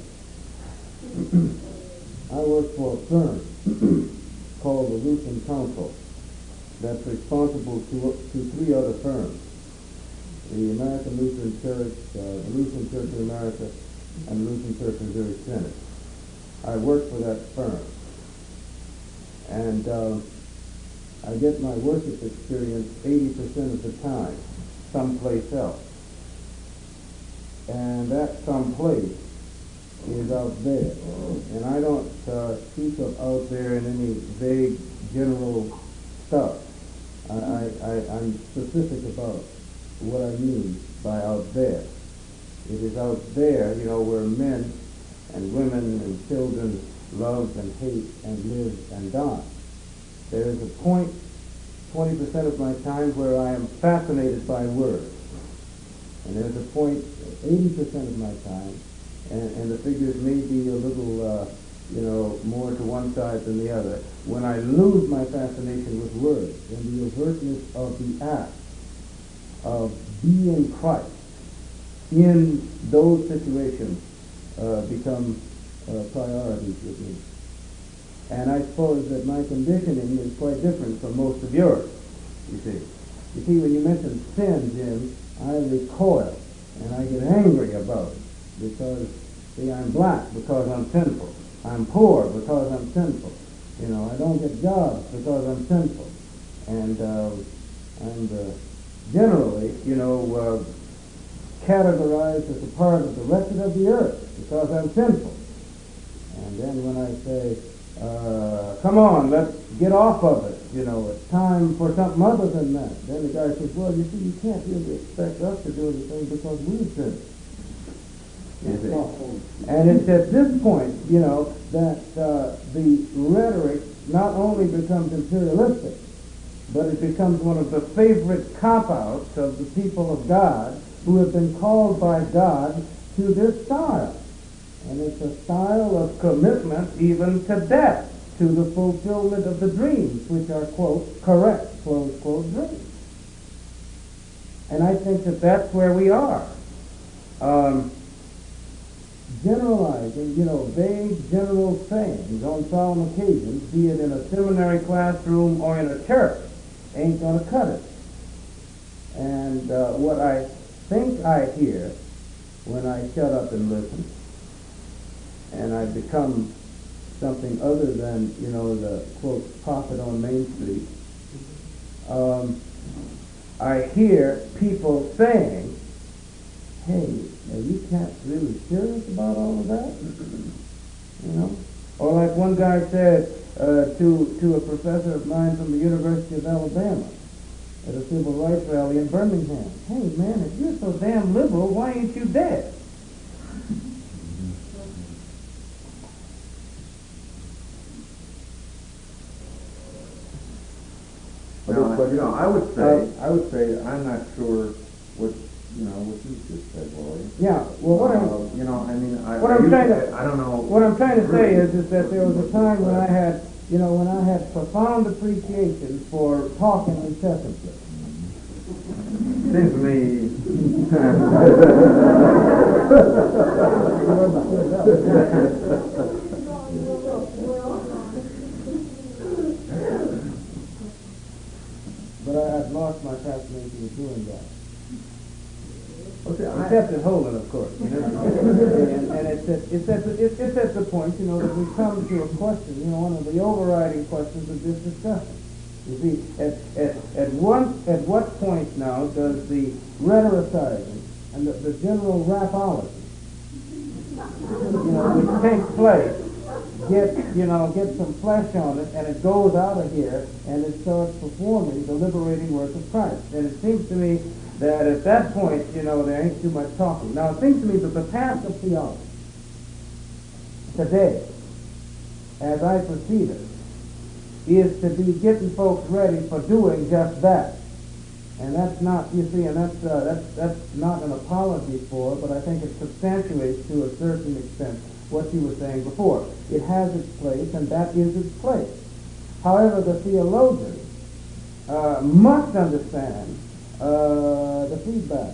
Speaker 2: I work for a firm called the Lutheran Council that's responsible to 3 other firms: the American Lutheran Church, the Lutheran Church of America, and the Lutheran Church of Missouri Synod. I work for that firm, and I get my worship experience 80% of the time someplace else, and that someplace is out there. And I don't speak of out there in any vague general stuff. I'm specific about what I mean by out there. It is out there, where men and women and children love and hate and live and die. There is a point, 20% of my time, where I am fascinated by words. And there's a point, 80% of my time, and the figures may be a little, more to one side than the other, when I lose my fascination with words and the avertness of the act of being Christ in those situations become priorities with me. And I suppose that my conditioning is quite different from most of yours, you see. You see, when you mention sin, Jim, I recoil, and I get angry about it, because, see, I'm black because I'm sinful. I'm poor because I'm sinful. I don't get jobs because I'm sinful. And I'm generally, categorized as a part of the wretched of the earth because I'm sinful. And then when I say, come on, let's get off of it, it's time for something other than that, then the guy says, well, you see, you can't really expect us to do anything because we've sinned. And it's at this point, that the rhetoric not only becomes imperialistic, but it becomes one of the favorite cop-outs of the people of God who have been called by God to this style. And it's a style of commitment even to death, to the fulfillment of the dreams, which are, quote, correct, close quote, dreams. And I think that that's where we are. Generalizing, vague general sayings on solemn occasions, be it in a seminary classroom or in a church, ain't going to cut it. And what I think I hear when I shut up and listen, and I become something other than, the, quote, prophet on Main Street, I hear people saying, hey, are you cats really serious about all of that? Or like one guy said to a professor of mine from the University of Alabama at a civil rights rally in Birmingham, hey man, if you're so damn liberal, why ain't you dead?
Speaker 1: But I would say I'm not sure what you just said, Wally.
Speaker 2: Yeah. Well, what
Speaker 1: I don't know.
Speaker 2: What I'm trying to say is that there was a time when I had profound appreciation for talking incessantly.
Speaker 1: Seems to me.
Speaker 2: But I've lost my fascination with doing that.
Speaker 1: Okay,
Speaker 2: Except at Holden, of course. And it's at the point, you know, that we come to a question, you know, one of the overriding questions of this discussion. You see, at what point now does the rhetoricizing and the general rapology, you know, which takes place, get some flesh on it, and it goes out of here, and it starts performing the liberating work of Christ. And it seems to me that at that point, you know, there ain't too much talking. Now, it seems to me that the task of theology today, as I perceive it, is to be getting folks ready for doing just that. And that's not, you see, and that's not an apology for, but I think it substantiates to a certain extent what you were saying before. It has its place, and that is its place. However, the theologian must understand the feedback.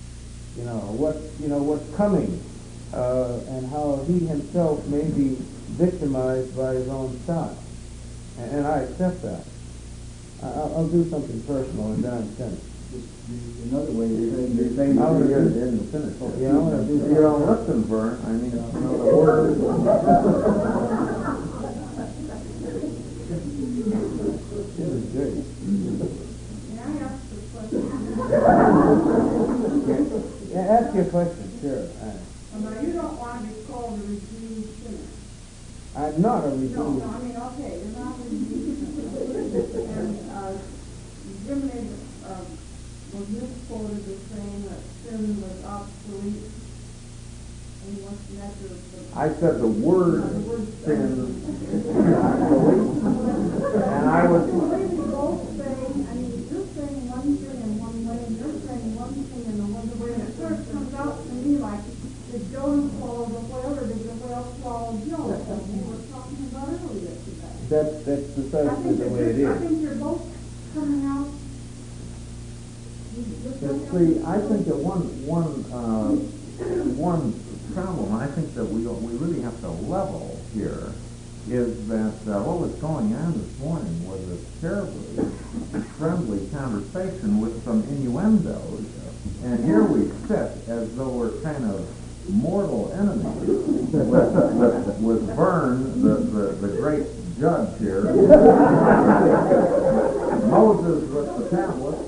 Speaker 2: What's coming, and how he himself may be victimized by his own style. And I accept that. I'll do something personal and then I'm finished.
Speaker 3: Another way
Speaker 4: You're saying
Speaker 2: I wanna
Speaker 4: you're
Speaker 2: do-
Speaker 4: in the finish.
Speaker 2: Yeah, I wanna do
Speaker 4: You're on Luxembourg. I mean, you know, the word.
Speaker 2: This is good.
Speaker 5: May I ask a question?
Speaker 2: Yeah, ask your question, sure.
Speaker 5: Now, you don't want to be called a redeemed sinner.
Speaker 2: I'm not a
Speaker 5: No,
Speaker 2: redeemed.
Speaker 5: I mean, okay, you're not a redeemed sinner. And Jim was misquoted as saying that sin was obsolete. And he wants to measure the...
Speaker 4: I said the word sin is obsolete, and I was.
Speaker 5: both saying, I mean, you're saying one thing in one way, and you're saying one thing in another way, and it sort of comes out to me like, did Jonah swallow the whale, or did the whale swallow Jonah, as we were talking about earlier today?
Speaker 2: That's precisely the way it
Speaker 5: I
Speaker 2: is.
Speaker 5: think you're both coming out.
Speaker 4: See, I think that one problem, I think that we really have to level here, is that what was going on this morning was a terribly friendly conversation with some innuendos, and here we sit as though we're kind of mortal enemies with Vern, the great judge here, Moses with the tablet,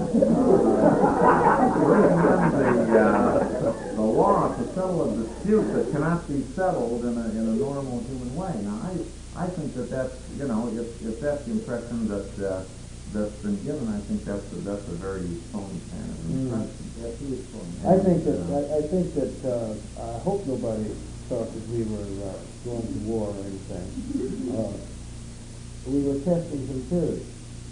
Speaker 4: the law to settle a dispute that cannot be settled in a normal human way. Now, I think that's, you know, if that's the impression that's been given, I think that's a very phony kind of impression.
Speaker 2: I think that I hope nobody thought that we were going to war or anything. We were testing some theories.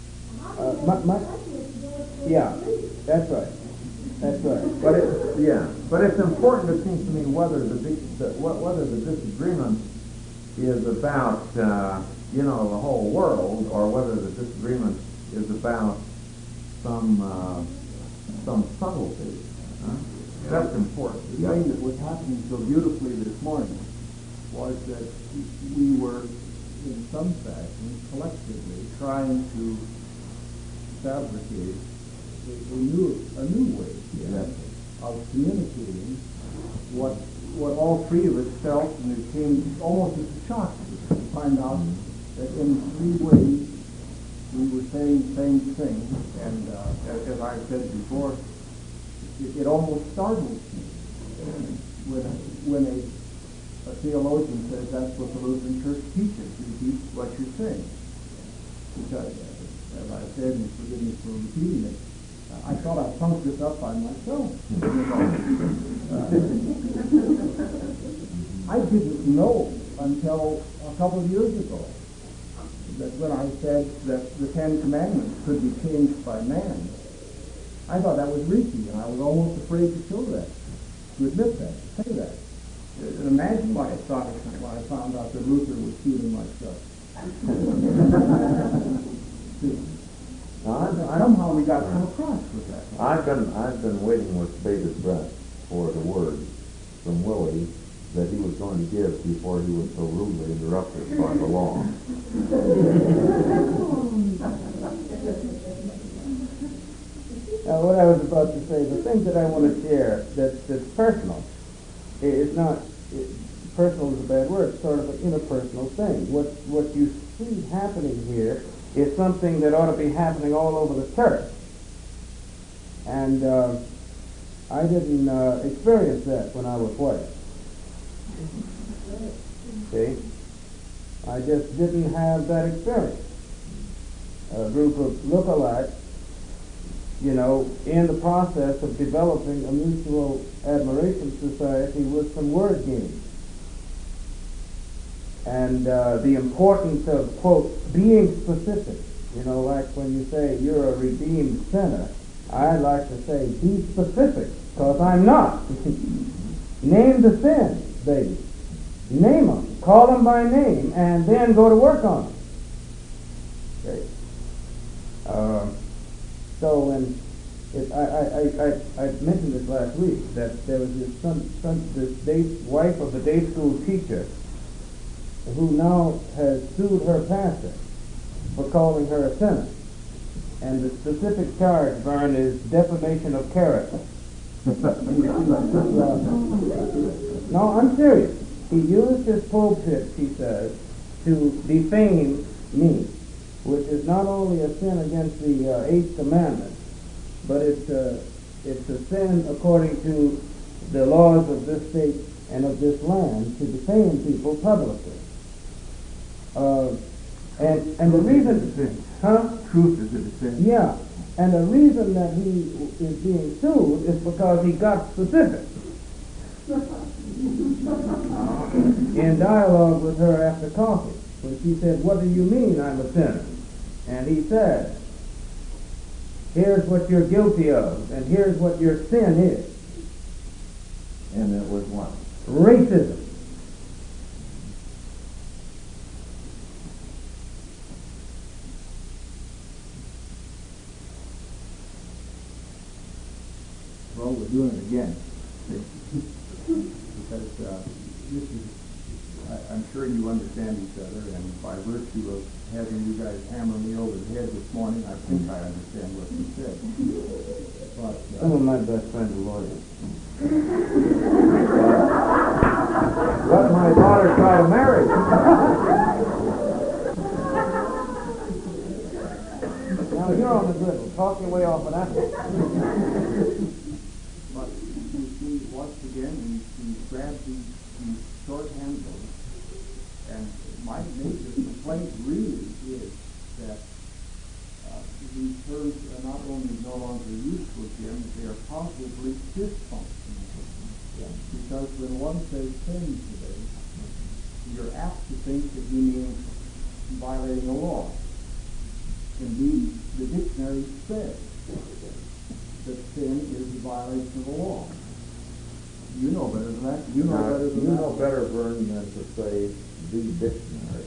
Speaker 2: Yeah, that's right. That's right.
Speaker 4: But it's important, it seems to me, whether the disagreement is about the whole world, or whether the disagreement is about some subtlety. That's important.
Speaker 3: The thing that was happening so beautifully this morning was that we were, in some fashion, collectively trying to fabricate a new way of communicating what all three of us felt, and it came almost as a shock to find out that in three ways we were saying the same thing, and as I said before, it almost startles me when a theologian says that's what the Lutheran Church teaches. You teach what you're saying. Because, as I said, and forgive me for repeating it, I thought I punked this up by myself. I didn't know until a couple of years ago that when I said that the Ten Commandments could be changed by man, I thought that was reeky, and I was almost afraid to show that, to admit that, to say that. And imagine my astonishment when I found out that Luther was feeling like that. Somehow we got come across with that.
Speaker 4: I've been waiting with bated breath for the word from Willie that he was going to give before he was so rudely interrupted by the law.
Speaker 2: Now, what I was about to say, the thing that I want to share that's personal, it's not, personal is a bad word, it's sort of an interpersonal thing. What you see happening here is something that ought to be happening all over the church. And I didn't experience that when I was white. See? I just didn't have that experience. A group of lookalikes, you know, in the process of developing a mutual admiration society with some word games. And the importance of, quote, being specific. You know, like when you say you're a redeemed sinner, I like to say be specific, because I'm not. Name the sins, baby. Name them. Call them by name, and then go to work on them. Okay. So when I mentioned this last week, that there was this wife of a day school teacher who now has sued her pastor for calling her a sinner. And the specific charge, Vern, is defamation of character. No, I'm serious. He used his pulpit, she says, to defame me, which is not only a sin against the Eighth Commandment, but it's a sin according to the laws of this state and of this land to defame people publicly. And the reason,
Speaker 1: Truth is a sin.
Speaker 2: Yeah, and the reason that he is being sued is because he got specific in dialogue with her after coffee, when she said, "What do you mean I'm a sinner?" And he said, "Here's what you're guilty of, and here's what your sin is."
Speaker 4: And it was what?
Speaker 2: Racism.
Speaker 3: Well, we're doing it again. Because this is, I'm sure you understand each other, and by virtue of having you guys hammer me over the head this morning, I think I understand what you said. But
Speaker 2: Some of my best friends are lawyers. Let my daughter try to marry. Now you're on the griddle. Talk your way off of that.
Speaker 3: But you see, once again, we grab these short handles, and my major complaint really is that these terms are not only no longer useful, Jim, they are possibly dysfunctional. Because when one says sin today, you're apt to think that you mean violating a law. Indeed, the dictionary says that sin is the violation of the law. You know better than that. You know better,
Speaker 4: Vern, than to say the dictionary.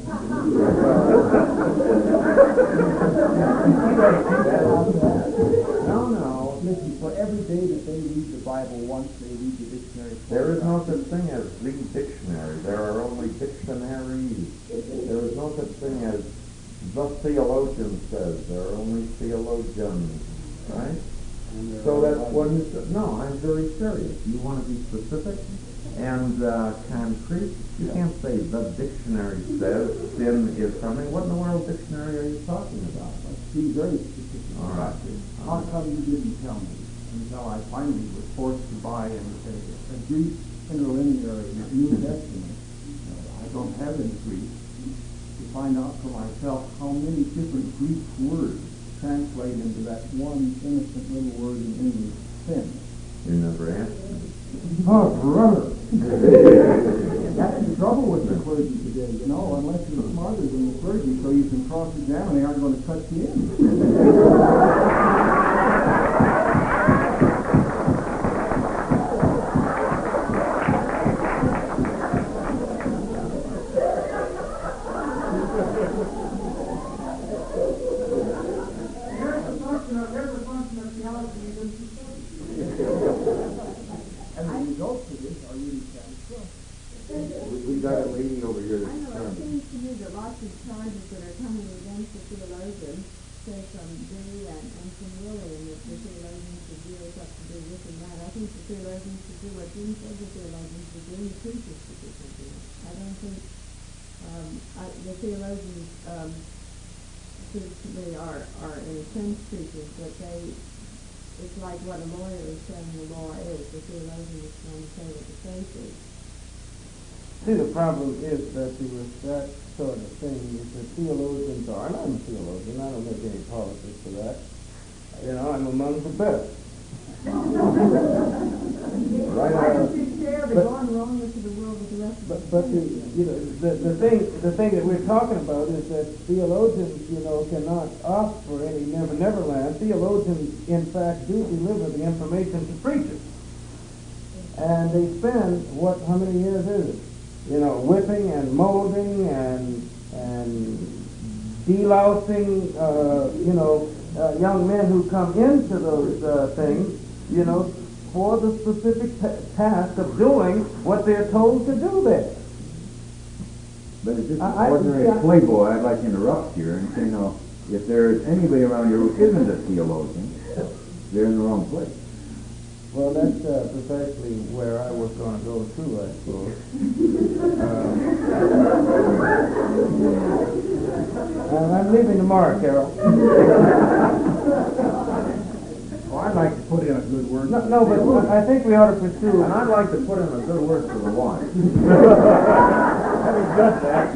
Speaker 3: No. Listen, for every day that they read the Bible once, they read the dictionary.
Speaker 4: There is no such thing as the dictionary. There are only dictionaries. There is no such thing as the theologian says. There are only theologians, right? So that's what you said. No, I'm very serious. You want to be specific and concrete. You can't say the dictionary says sin is something. What in the world dictionary are you talking about?
Speaker 3: Be very specific.
Speaker 4: All right.
Speaker 3: How come you didn't tell me until I finally was forced to buy a Greek interlinear New Testament? I don't have any Greek. To find out for myself how many different Greek words translate into that one innocent little word in English, sin.
Speaker 4: You never asked me.
Speaker 3: Oh, brother! That's the trouble with the clergy today, you know, unless you're smarter than the clergy so you can cross-examine, they aren't going to cut you in.
Speaker 4: We got a lady over here
Speaker 5: I
Speaker 4: that's
Speaker 5: know, it seems to me that lots of charges that are coming against the theologian say from Dewey and from William that the theologians should do what's up to do this and that. I think the theologians should do what Dean said the theologians should do, and the preachers should do what they do. I don't think the theologians they are in a sense preachers, but it's like what a lawyer is saying the law is. The theologian is trying to say what the faith is.
Speaker 2: See, the problem is that with that sort of thing, is that theologians are, and I'm a theologian, I don't make any politics for that. You know, I'm among the best.
Speaker 5: Right, I can share the going wrong into the world with the rest of
Speaker 2: but the thing that we're talking about is that theologians, cannot opt for any never land. Theologians, in fact, do deliver the information to preachers. And they spend, how many years is it? Whipping and molding and delousing, young men who come into those things, for the specific task of doing what they're told to do there.
Speaker 4: But as just an ordinary playboy, I'd like to interrupt here and say, if there's anybody around here who isn't a theologian, they're in the wrong place.
Speaker 2: Well, that's precisely where I was going to go too, I suppose. I'm leaving tomorrow, Carol.
Speaker 3: Oh, I'd like to put in a good word.
Speaker 2: No, but I think we ought to pursue.
Speaker 1: And I'd like to put in a good word for the wife.
Speaker 2: Having done that,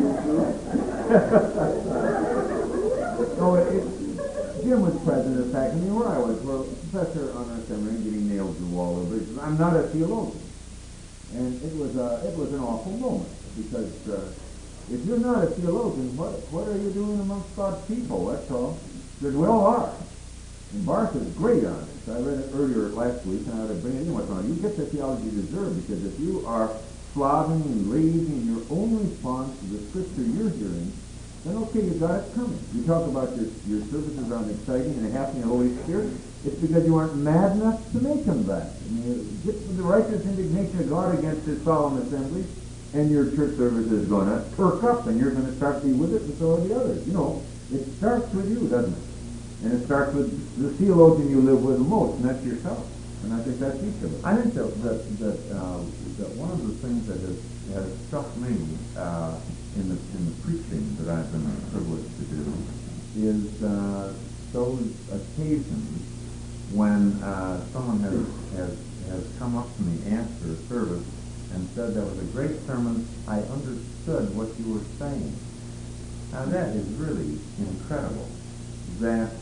Speaker 1: Jim was president of faculty where I was, where a professor on our seminary getting nailed to the wall over. He says, I'm not a theologian. And it was an awful moment, because if you're not a theologian, what are you doing amongst God's people? That's all. He said, we all are. And Barth is great on this. I read it earlier last week, and I ought to bring it in what's on. You get the theology you deserve, because if you are slobbing and lazy in your own response to the scripture you're hearing, then okay, you got it coming. You talk about your services aren't exciting and happening in the Holy Spirit. It's because you aren't mad enough to make them that. I mean, get the righteous indignation of God against His solemn assemblies, and your church service is going to perk up, and you're going to start to be with it, and so are the others. It starts with you, doesn't it? And it starts with the theologian you live with the most, and that's yourself. And I think that's each of us.
Speaker 4: I think that one of the things that has struck me in the preaching that I've been privileged to do is those occasions when someone has come up to me after a service and said, that was a great sermon, I understood what you were saying. Now that is really incredible. That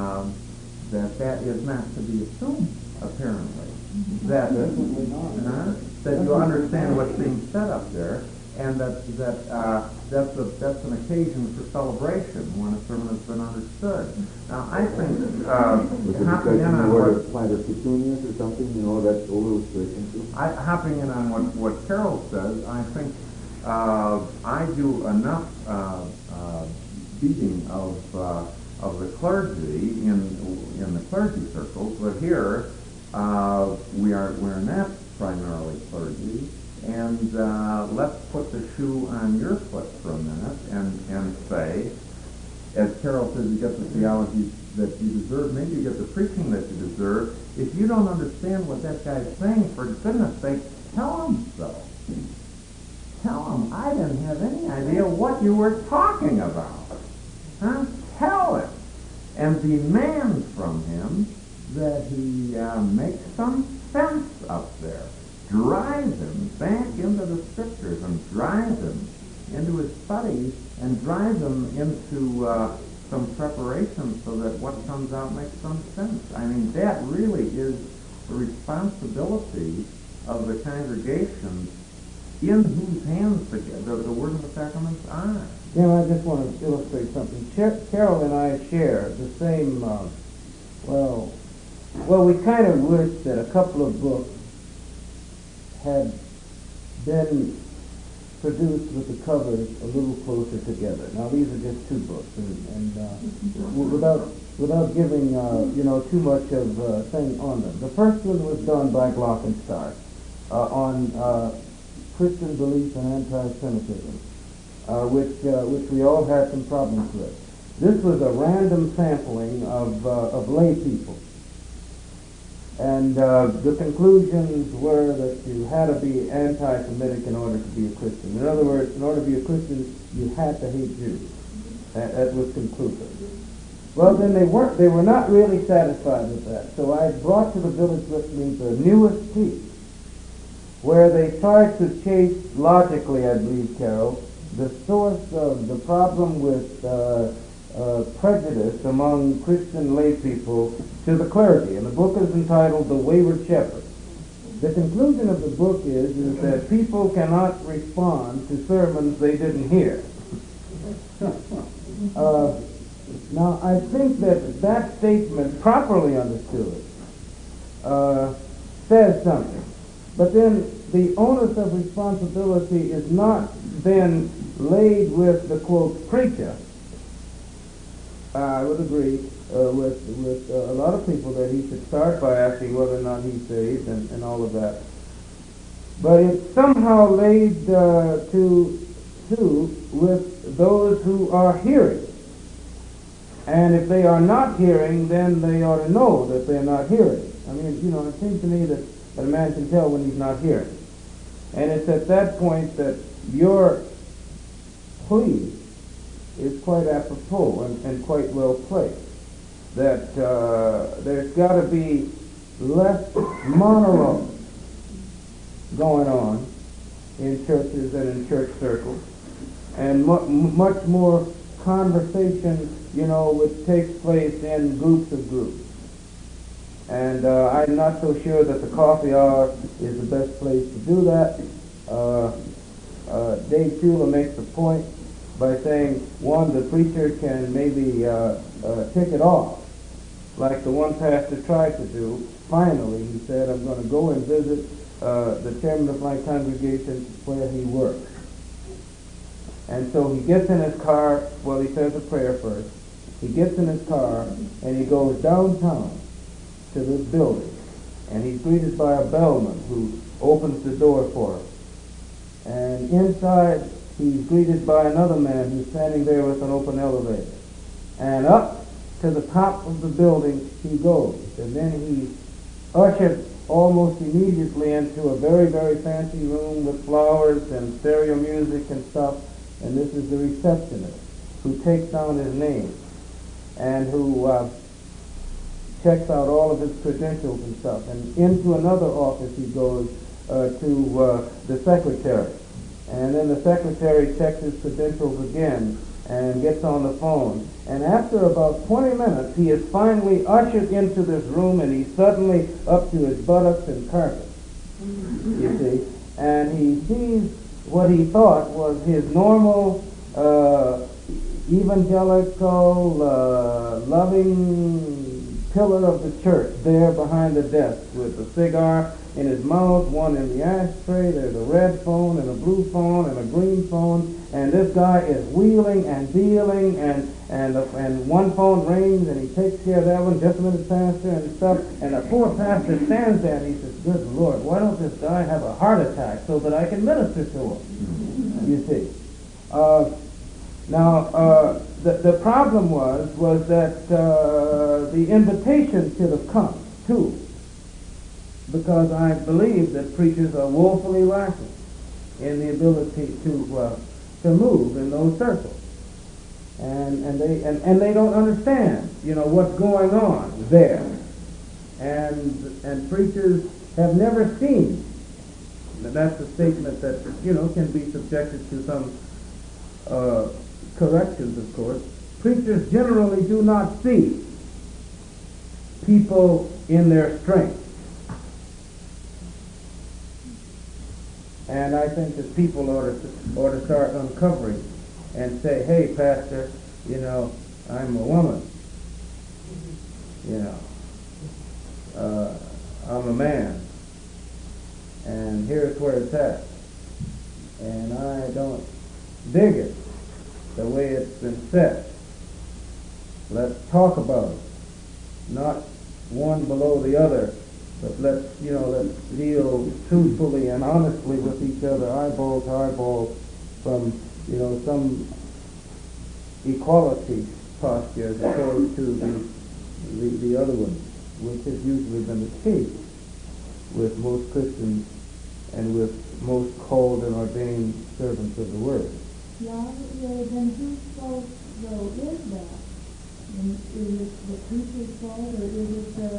Speaker 4: is not to be assumed, apparently. That you understand what's being said up there, and that's an occasion for celebration when a sermon has been understood. Now, I think hopping in on
Speaker 1: or something, that's illustration too.
Speaker 4: Hopping in on what Carol says, I think I do enough beating of the clergy in the clergy circles, but here we're not primarily clergy, and let's put the shoe on your foot for a minute and say, as Carol says, you get the theology that you deserve, maybe you get the preaching that you deserve. If you don't understand what that guy's saying, for goodness sake, tell him so. Tell him, I didn't have any idea what you were talking about. Huh? Tell him, and demand from him that he make some sense up there. Drive him back into the scriptures, and drive him into his studies, and drive him into some preparation so that what comes out makes some sense. I mean, that really is the responsibility of the congregation in whose hands the word of the sacraments are.
Speaker 2: I just want to illustrate something. Carol and I share the same, we kind of wish that a couple of books had been produced with the covers a little closer together. Now, these are just two books, and without giving, too much of thing on them. The first one was done by Glockenstart on Christian belief and anti-Semitism. Which we all had some problems with. this was a random sampling of lay people. And the conclusions were that you had to be anti-Semitic in order to be a Christian. In other words, in order to be a Christian, you had to hate Jews. That was conclusive. Well, then they were not really satisfied with that. So I brought to the village with me the newest piece, where they tried to chase, logically, I believe, Carol, the source of the problem with prejudice among Christian lay people to the clergy. And the book is entitled The Wayward Shepherd. The conclusion of the book is that people cannot respond to sermons they didn't hear. Now, I think that statement, properly understood, says something. But then the onus of responsibility is not then laid with the, quote, preacher. I would agree with a lot of people that he should start by asking whether or not he's saved and all of that. But it's somehow laid to with those who are hearing. And if they are not hearing, then they ought to know that they're not hearing. I mean, you know, it seems to me that a man can tell when he's not hearing. And it's at that point that your plea is quite apropos and quite well placed. That there's got to be less monologue going on in churches and in church circles, and much more conversation, you know, which takes place in groups of groups. And I'm not so sure that the coffee hour is the best place to do that. Dave Shula makes the point by saying, one, the preacher can maybe tick it off, like the one pastor tried to do. Finally, he said, I'm going to go and visit the chairman of my congregation where he works. And so he gets in his car, well, he says a prayer first. He gets in his car and he goes downtown to this building. And he's greeted by a bellman who opens the door for him. And inside, he's greeted by another man who's standing there with an open elevator. And up to the top of the building he goes. And then he's ushered almost immediately into a very, very fancy room with flowers and stereo music and stuff. And this is the receptionist who takes down his name and who checks out all of his credentials and stuff. And into another office he goes to the secretary. And then the secretary checks his credentials again and gets on the phone. And after about 20 minutes, he is finally ushered into this room, and he's suddenly up to his buttocks in carpet, you see. And he sees what he thought was his normal evangelical, loving pillar of the church there behind the desk with a cigar in his mouth, one in the ashtray. There's a red phone and a blue phone and a green phone, and this guy is wheeling and dealing, and one phone rings and he takes care of that one, just a minute, pastor, and stuff, and the poor pastor stands there and he says, good Lord, why don't this guy have a heart attack so that I can minister to him? You see. The problem was that the invitation should have come too, because I believe that preachers are woefully lacking in the ability to move in those circles, and they don't understand, you know, what's going on there, and preachers have never seen. That's a statement that, you know, can be subjected to some corrections, of course. Preachers generally do not see people in their strength. And I think that people ought to start uncovering and say, hey, pastor, you know, I'm a woman. You know, I'm a man. And here's where it's at. And I don't dig it the way it's been set. Let's talk about it. Not one below the other, but let's deal truthfully and honestly with each other, eyeball to eyeball, from, you know, some equality posture as opposed to the other one, which has usually been the case with most Christians and with most called and ordained servants of the Word.
Speaker 5: Yeah, then whose fault, though, is that? And is it the preacher's fault, or is it the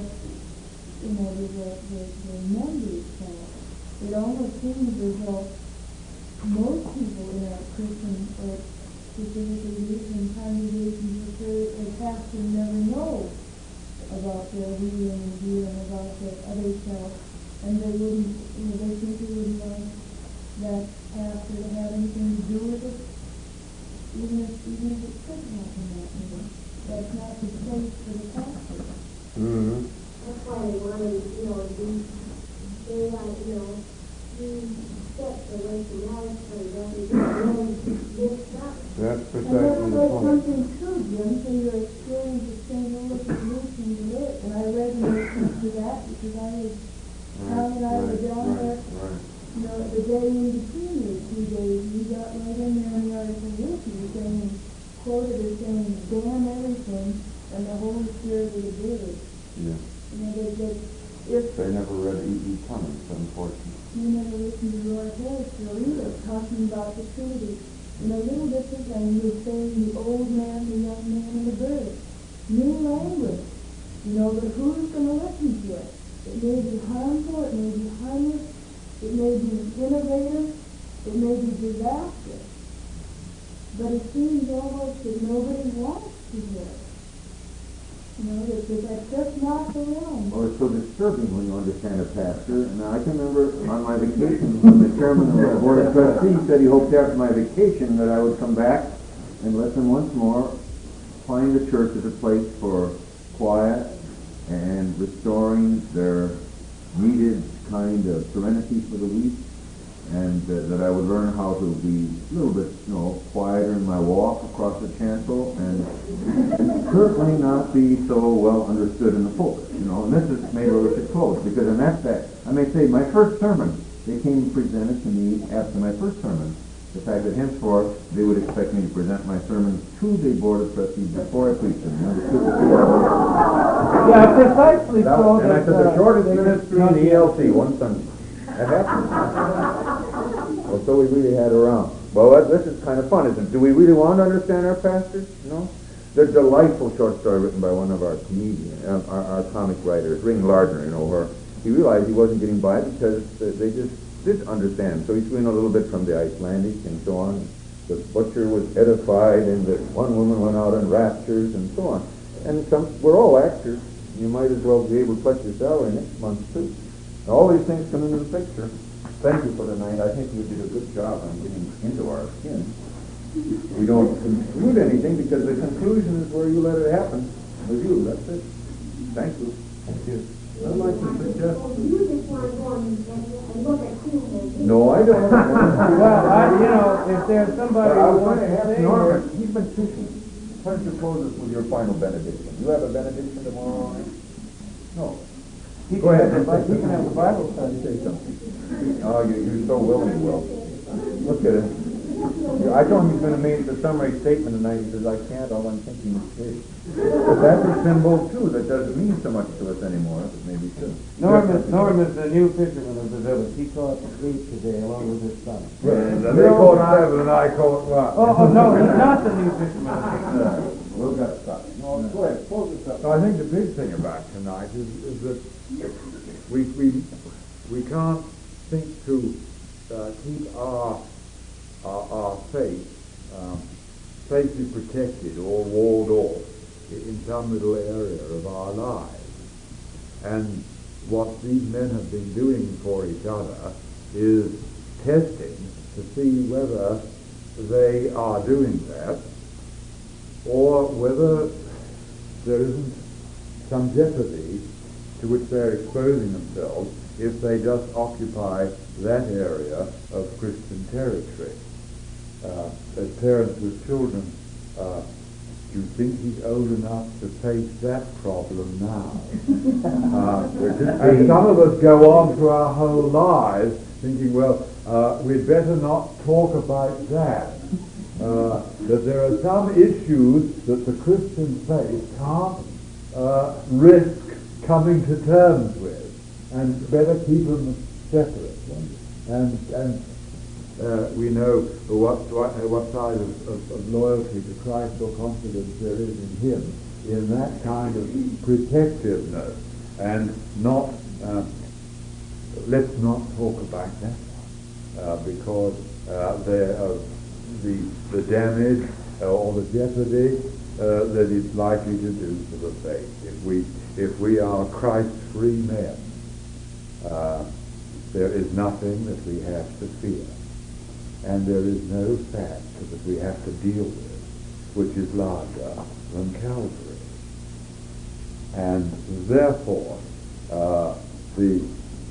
Speaker 5: member's fault? It almost seems as though most people in a Christian, or specifically Lutheran congregations, or church, or pastor never know about their wheeling and dealing, about their other self, and they wouldn't, they simply wouldn't want that pastor to have anything to do with it, even if it could happen that way. That's not the place for the pastor.
Speaker 2: Mm-hmm.
Speaker 5: That's why they wanted, they like, steps away from life, so
Speaker 2: That's
Speaker 5: and
Speaker 2: precisely the
Speaker 5: that's
Speaker 2: point.
Speaker 5: something too, Jim, so your experience of St. Louis and listening to it, and I resonate to that because I was, Tom and I were down there, the day in between those 2 days, we got right in there in the article with you, saying, quoted as saying, damn everything, and the Holy Spirit would have did it.
Speaker 4: Yeah.
Speaker 5: If
Speaker 4: They never read E.E. Cummings, unfortunately.
Speaker 5: you never listened to Roy Harrisville either, talking about the Trinity. A little different than you were saying the old man, the young man, and the bird. New language. But who's going to listen to it? It may be harmful, it may be harmless, it may be innovative, it may be disastrous. But it seems almost that nobody wants to hear it. That's just not the realm.
Speaker 4: Well, it's so disturbing when you understand a pastor. And I can remember on my vacation when the chairman of the Board of Trustees said he hoped after my vacation that I would come back and listen once more, find the church as a place for quiet and restoring their needed kind of serenity for the week, and that I would learn how to be a little bit, quieter in my walk across the chancel, and certainly not be so well understood in the pulpit, and this is made over to close, because in that fact, I may say, my first sermon, they came and presented to me after my first sermon, the fact that henceforth they would expect me to present my sermons to the Board of Trustees before I preached them.
Speaker 2: Yeah, precisely so.
Speaker 1: And I said the shortest ministry in the ELC, one Sunday. That happened. Well, so we really had around. Well, this is kind of fun, isn't it? Do we really want to understand our pastors? No? The delightful short story written by one of our comedians, our comic writers, Ring Lardner, where he realized he wasn't getting by because they just did understand. So he's doing a little bit from the Icelandic and so on. The butcher was edified, and the one woman went out in raptures and so on. And we're all actors. You might as well be able to collect your salary next month, too. All these things come into the picture. Thank you for tonight. I think you did a good job on getting into our skin. We don't conclude anything because the conclusion is where you let it happen with you. That's it. Thank you. Thank you. I'd like to suggest...
Speaker 5: You just want to go and look at Queen.
Speaker 1: No, I don't.
Speaker 2: Well, if there's somebody
Speaker 1: I
Speaker 2: who
Speaker 1: was going
Speaker 2: wants
Speaker 1: to
Speaker 2: to
Speaker 1: ask
Speaker 2: say
Speaker 1: Norman. He's been teaching. Why don't you close us with your final benediction? You have a benediction tomorrow night? No. Go ahead.
Speaker 2: He can have the Bible study.
Speaker 1: Say something. Oh, you're so willing, Will. Look at it. I told him he's going to make the summary statement tonight. He says, I can't, all I'm thinking is fish. But that's a symbol, too, that doesn't mean so much to us anymore, but maybe should.
Speaker 2: Norm is the new fisherman of the village. He caught 8 today along with his son.
Speaker 1: They call it 7 and I call it what?
Speaker 2: Oh, no, he's not the new fisherman of the village.
Speaker 1: Will got stuck.
Speaker 3: No, go ahead, close this up.
Speaker 6: No, I think the big thing about tonight is that we can't think to keep our faith safely protected or walled off in some little area of our lives. And what these men have been doing for each other is testing to see whether they are doing that or whether there isn't some jeopardy to which they're exposing themselves if they just occupy that area of Christian territory. As parents with children, do you think he's old enough to face that problem now? And some of us go on through our whole lives thinking, well, we'd better not talk about that. that there are some issues that the Christian faith can't risk coming to terms with, and better keep them separate. And we know what side of loyalty to Christ or confidence there is in Him, in that kind of protectiveness, and not let's not talk about that because the damage or the jeopardy that it's likely to do to the faith. If we are Christ-free men, there is nothing that we have to fear, and there is no fact that we have to deal with which is larger than Calvary. And therefore, the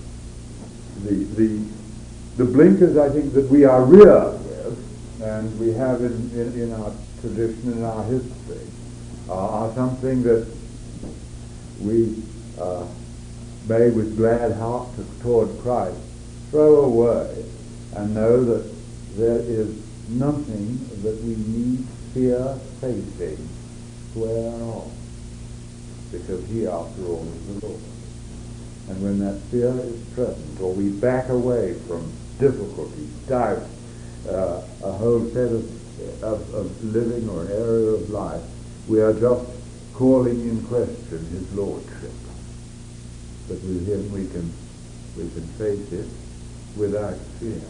Speaker 6: blinkers, I think, that we are reared with, and we have in our tradition, in our history, are something that we may with glad heart toward Christ throw away and know that there is nothing that we need fear facing square on, because He, after all, is the Lord. And when that fear is present, or we back away from difficulties, doubt, a whole set of living or an area of life, we are just calling in question His Lordship. But with Him we can face it without fear,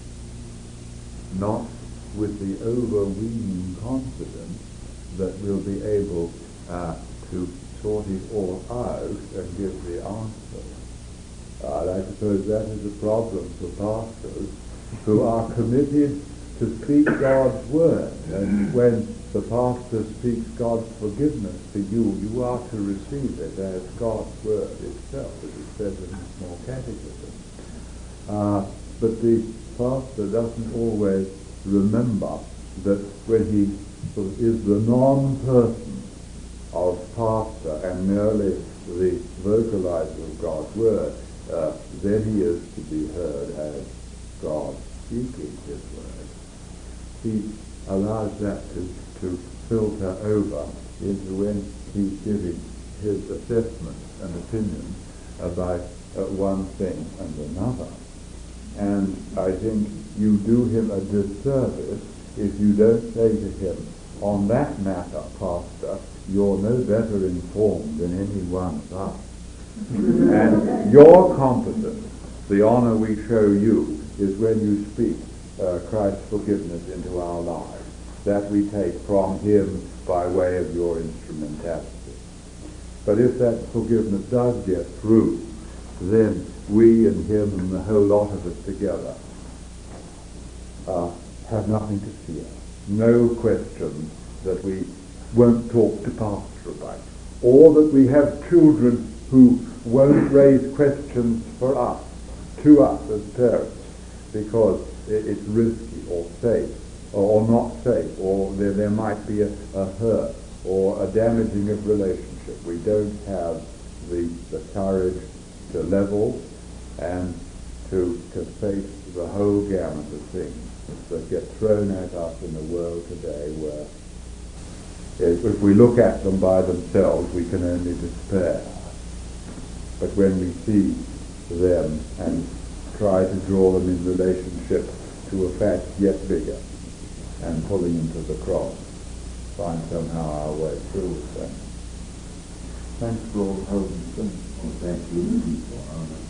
Speaker 6: not with the overweening confidence that we'll be able to sort it all out and give the answer. I suppose that is a problem for pastors who are committed to speak God's word. And when the pastor speaks God's forgiveness to you, you are to receive it as God's word itself, as it says in the Small Catechism. But the pastor doesn't always remember that when he is the non-person of pastor and merely the vocalizer of God's word, then he is to be heard as God speaking His word. He allows that to filter over into when he's giving his assessments and opinions about one thing and another. And I think you do him a disservice if you don't say to him, on that matter, Pastor, you're no better informed than any one of us. And your competence, the honor we show you, is when you speak Christ's forgiveness into our lives. That we take from Him by way of your instrumentality. But if that forgiveness does get through, then we and Him and the whole lot of us together have nothing to fear. No question that we won't talk to pastor about, or that we have children who won't raise questions for us, to us as parents, because it's risky or safe, or not safe, or there might be a hurt or a damaging of relationship. We don't have the courage to level and to face the whole gamut of things that get thrown at us in the world today, where if we look at them by themselves we can only despair. But when we see them and try to draw them in relationship to a fact yet bigger, and pulling them to the cross, find somehow our way through with them. Thanks for all the help and strength.
Speaker 1: Thank you for